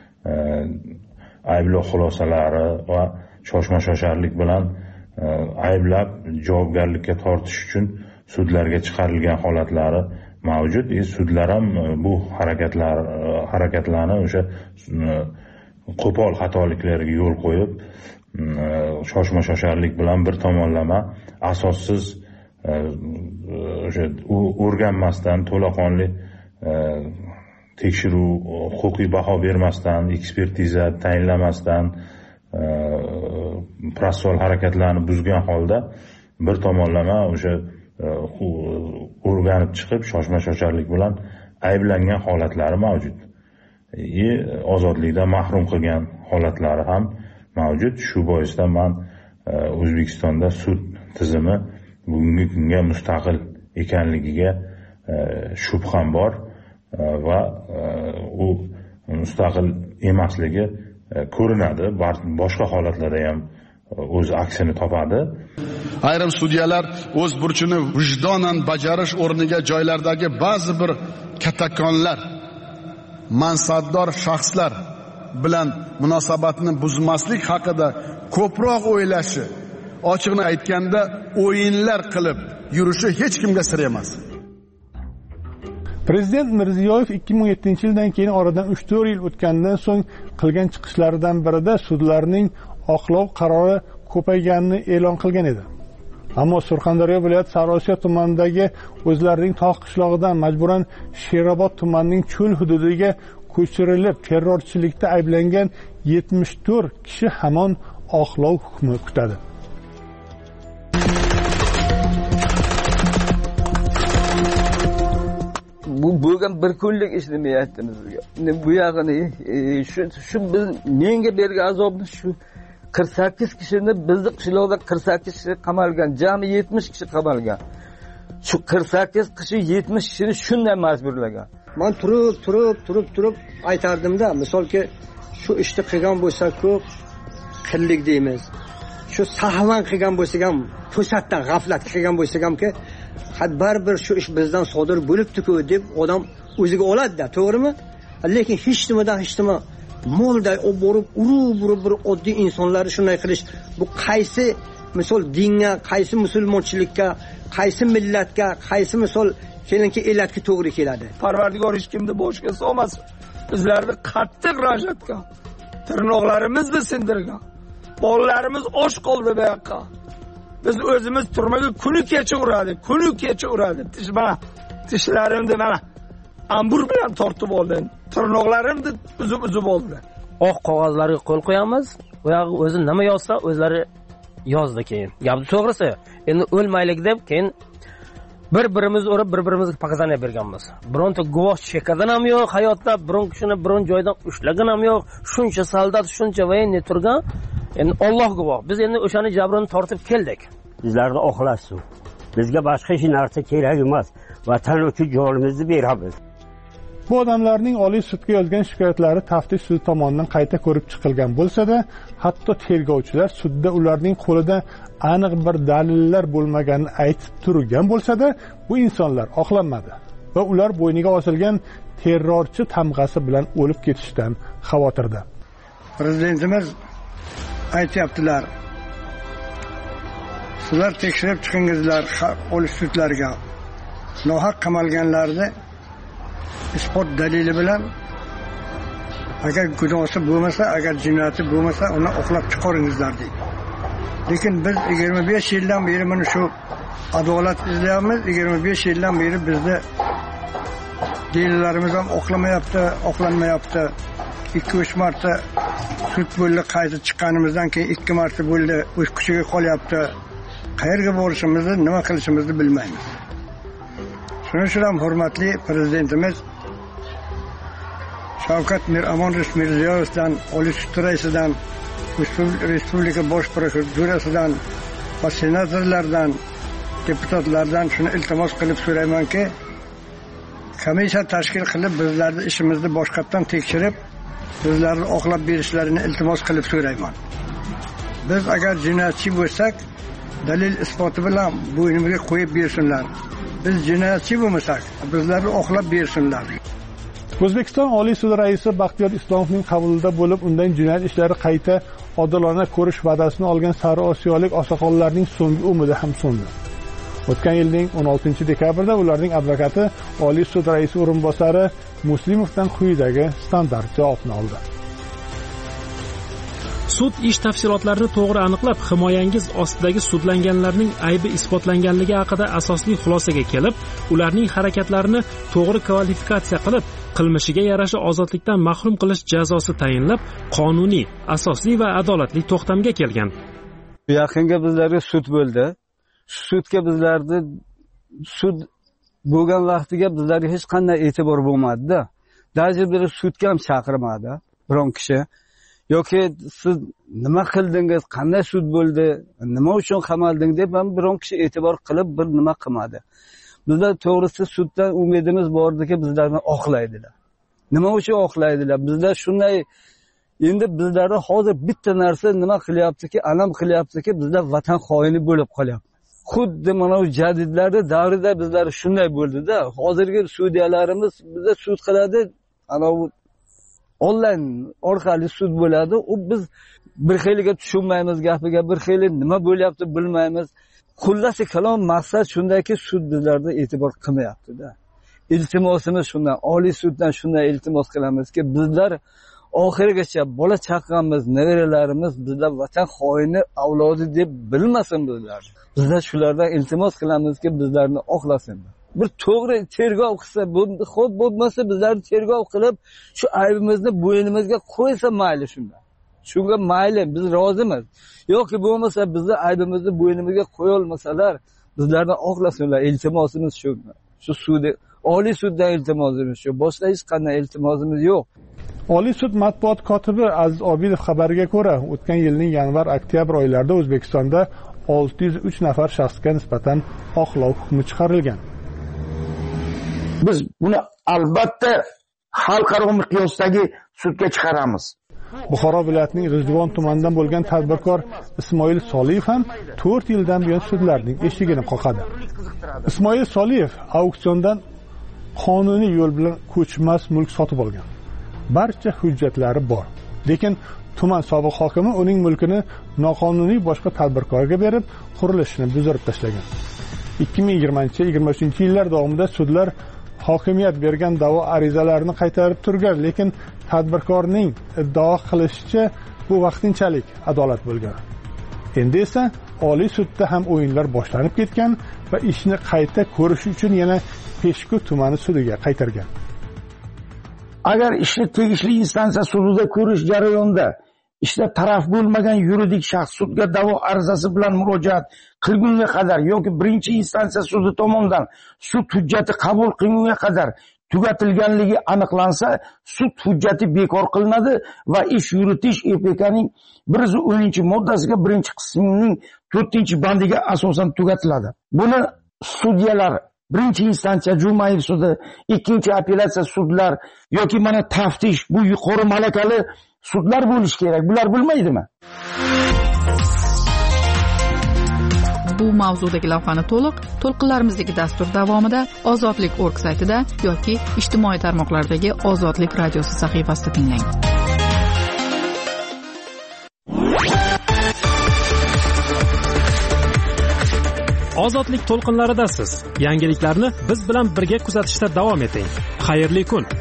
ayblov xulosalari va shoshma-shosharlik bilan ayblab javobgarlikka tortish uchun sudlarga chiqarilgan holatlari mavjud. E, sudlar ham bu harakatlar harakatlarni o'sha qo'pol xatoliklarga yo'l qo'yib shoshma shosharlik bilan bir tomonlama asossiz o'sha o'rganmasdan, to'laqonli tekshiruv, huquqiy baho bermasdan, ekspertiza tayinlamasdan protsessual harakatlarni buzgan holda bir tomonlama o'sha o'rganib chiqib shoshma shosharlik bilan ayblangan holatlari mavjud. E, ozodlikdan mahrum qilgan holatlari ham mavjud. Shu boisdan men O'zbekistonda sud tizimi bugungi kunga mustaqil ekanligiga shubham bor va u mustaqil emasligi ko'rinadi. Boshqa holatlarda ham o'z aksini topadi. Ayrim sudyalar o'z burchini vijdonan bajarish o'rniga joylardagi ba'zi bir katakonlar, mansabdor shaxslar bilan munosabatni buzmaslik haqida ko'proq o'ylashi, ochiqni aytganda o'yinlar qilib yurishi hech kimga sir emas. Prezident Mirziyoyev ikki ming yettinchi yildan keyin oradan uch to'rt yil o'tgandan so'ng qilgan chiqishlaridan birida sudlarning oqlov qarori ko'payganini e'lon qilgan edi. Ammo Surxondaryo viloyati Sariosiyo tumanidagi o'zlarining tog' qishlog'idan majburan Sherobod tumanining cho'l hududiga ko'chirilib terrorchilikda ayblangan yetmish to'rt kishi hamon oqlov hukmi kutadi. Bu bo'lgan bir kunlik ish demayapti bizga. Bu yog'ini shu shu biz menga bergan azobni shu qirq sakkiz kishini bizni qishloqda qirq sakkiz kishi qamalgan, jami yetmish kishi qamalgan. Shu qirq sakkiz kishi yetmish kishini shunday majburlagan. Men turib, turib, turib, turib aytardimda, misolki shu ishni qilgan bo'lsa-ku qillik deymiz. Shu sahvan qilgan bo'lsak ham, to'satdan g'aflat qilgan bo'lsak hamki, had baribir shu ish bizdan sodir bo'libdi-ku deb odam o'ziga oladi-da, to'g'rimi? Lekin hech nimadan hech nima molday olib borib, urib-urib bir oddiy insonlarni shunday qilish, bu qaysi misol dinga, qaysi musulmonchilikka, qaysi millatga, qaysi misol kelinki illatga to'g'ri keladi. Parvardigor hech kimni boshga solmasin. Bizlarni qattiq rajatgan, tirnoqlarimizni sindirgan. Bolalarimiz och qoldi bu yoqqa. Biz o'zimiz turmaga kuni kecha uradi, kuni kecha uradi. Tish mana tishlarimni mana ambur bilan tortib oldim. Tirnoqlarimni uzib-uzib oldi. Oq qog'ozlarga qo'l qo'yamiz. Bu yog'i o'zi nima yozsa, o'zlari yozdi keyin. Gap to'g'risi. Endi o'lmaylik deb keyin bir-birimiz urib, bir-birimizga pokazaniya berganmiz. Bironta guvoh chekadan ham yo'q, hayotda biron kishini biron joydan ushlagan ham yo'q. Shuncha soldat, shuncha voyenniy turgan. Endi Alloh guvoh. Biz endi o'shani jabrini tortib keldik. Bizlarni oqlasin. Bizga boshqa hech narsa kerak emas. Vatan uchun jonimizni beramiz. Bu odamlarning Oliy sudga yozgan shikoyatlari taftish sudi tomonidan qayta ko'rib chiqilgan bo'lsa-da, hatto tergovchilar sudda ularning qo'lida aniq bir dalillar bo'lmaganini aytib turgan bo'lsa-da, bu insonlar oqlanmadi va ular bo'yniga osilgan terrorchi tamg'asi bilan o'lib ketishdan xavotirda. Prezidentimiz aytayaptilar, sizlar tekshirib chiqingizlar Oliy sudlarga. Nohaq qamalganlarni isbot dalili bilan agar gunohi bo'lmasa, agar jinoyati bo'lmasa, uni oqlab chiqaringizlar deydi. Lekin biz yigirma besh yildan beri mana shu adolat izlayapmiz. yigirma besh yildan beri bizda delillarimiz ham oqlamayapti, oqlanmayapti. ikki uch marta sud bo'ldi, qayta chiqqanimizdan keyin ikki marta bo'ldi, o'z kuchiga qolyapti. Qayerga borishimizni, nima qilishimizni bilmaymiz. Shuning uchun ham hurmatli prezidentimiz Shavkat Mirziyoyevdan, Oliy sud raisidan, Respublika bosh prokuraturasidan va senatorlardan, deputatlardan shuni iltimos qilib so'raymanki, komissiya tashkil qilib bizlarni ishimizni boshqatdan tekshirib, bizlarni oqlab berishlarini iltimos qilib so'rayman. Biz agar jinoyatchi bo'lsak, dalil isboti bilan bo'ynimizga qo'yib bersinlar. Biz jinoyatchi bo'lmasak, bizlarni oqlab bersinlar. O'zbekiston Oliy sudi raisi Baxtiyor Islomovning qabulida bo'lib, undan jinoyat ishlari qayta odilona ko'rish va'dasini olgan Sari Osiyolik oqsoqollarning so'nggi umidi ham so'ndi. O'tgan yilning o'n oltinchi dekabrda ularning advokati Oliy sud raisi o'rinbosari Muslimovdan quyidagi standart javobni oldi. Sud ish tafsilotlarini to'g'ri aniqlab, himoyangiz ostidagi sudlanganlarning aybi isbotlanganligi haqida asosli xulosaga kelib, ularning harakatlarini to'g'ri kvalifikatsiya qilib, qilmishiga yarasha ozodlikdan mahrum qilish jazosi tayinlab, qonuniy, asosli va adolatli to'xtamga kelgan. Yaqinga bizlarga sud bo'ldi. Sudga bizlarni sud bo'lgan vaqtiga bizlarga hech qanday e'tibor bo'lmadi-da. Даже bir sudga ham chaqirmadi biron kishi. Yoki siz nima qildingiz, qanday sud bo'ldi, nima uchun qamalding deb ham biron kishi e'tibor qilib bir nima qilmadi. Bizlar to'g'risi suddan umidimiz bordiki, bizlarni oqlaydilar. Nima uchun oqlaydilar? Bizlar shunday, endi bizlarda hozir bitta narsa nima qilyaptiki, alam qilyaptiki, bizlar vatan xoini bo'lib qolyapmiz. Xuddi mana bu jadidlarda davrida bizlar shunday bo'ldi-da. Hozirgi sudyalarimiz bizda sud qiladi, ana bu onlayn orqali sud bo'ladi. U biz bir xiliga tushunmaymiz gapiga, bir xili nima bo'lyapti bilmaymiz. Xullas kalom maqsad shundayki, sud bizlarda e'tibor qilmayapti-da. Iltimosimiz shundan, Oliy suddan shunday iltimos qilamizki, bizlar oxirigacha bola chaqamiz, nevaralarimiz bizlar vatan xoini avlodi deb bilmasin bizlar. Bizlar shulardan iltimos qilamizki, bizlarni oqlasin. Bir to'g'ri tergov qilsa, xo'p bo'lmasa bizlarni tergov qilib, shu aybimizni bo'ynimizga qo'ysa mayli shunda. Shunga mayli, biz rozimiz. Yoki bo'lmasa bizni aybimizni bo'ynimizga qo'ya olmasalar, bizlarni oqlasinlar. Iltimosimiz shu. Shu sudi, Oliy suddan iltimosimiz shu. Boshqa hech qanday iltimosimiz yo'q. Oliy sud matbuot kotibi Aziz Obidov xabariga ko'ra, o'tgan yilning yanvar-oktyabr oylarida O'zbekistonda olti yuz uch nafar shaxsga nisbatan oqlov hukmi chiqarilgan. Biz buni albatta xalqaro miqyosdagi sudga chiqaramiz. Buxoro viloyatining G'ijduvon tumanidan bo'lgan tadbirkor Ismoil Soliyev ham to'rt yildan buyon sudlarning eshigini qoqadi. Ismoil Soliyev auksiondan qonuniy yo'l bilan ko'chmas mulk sotib olgan. Barcha hujjatlari bor. Lekin tuman sobiq hokimi uning mulkini noqonuniy boshqa tadbirkorga berib, qurilishini buzdirib tashlagan. ikki ming yigirmanchi yigirma uchinchi yillar davomida sudlar hokimiyat bergan da'vo arizalarini qaytarib turgan, lekin tadbirkorning iddao qilishicha bu vaqtinchalik adolat bo'lgan. Endi esa Oliy sudda ham o'yinlar boshlanib ketgan va ishni qayta ko'rish uchun yana Peshku tumani sudiga qaytargan. Agar ishni tegishli instansiya sudida ko'rish jarayonida ishda taraf bo'lmagan yuridik shaxs sudga da'vo arizasi bilan murojaat qilgunga qadar yoki birinchi instansiya sudi tomonidan sud hujjati qabul qilingunga qadar tugatilganligi aniqlansa, sud hujjati bekor qilinadi va ish yuritish E P K'ning bir yuz o'ninchi moddasiga birinchi qismining to'rtinchi bandiga asosan tugatiladi. Buni sudyalar birinchi instansiya Jumayev sudi, ikkinchi apellyatsiya sudlar yoki mana taftish bu yuqori malakali sudlar bo'lish kerak. Bular bilmaydimi? Bu mavzudagi lavhani to'liq to'lqinlarimizdagi dastur davomida ozodlik org saytida yoki ijtimoiy tarmoqlardagi Ozodlik radiosi sahifasida tinglang. Ozodlik to'lqinlaridasiz. Yangiliklarni biz bilan birga kuzatishda davom eting. Xayrli kun.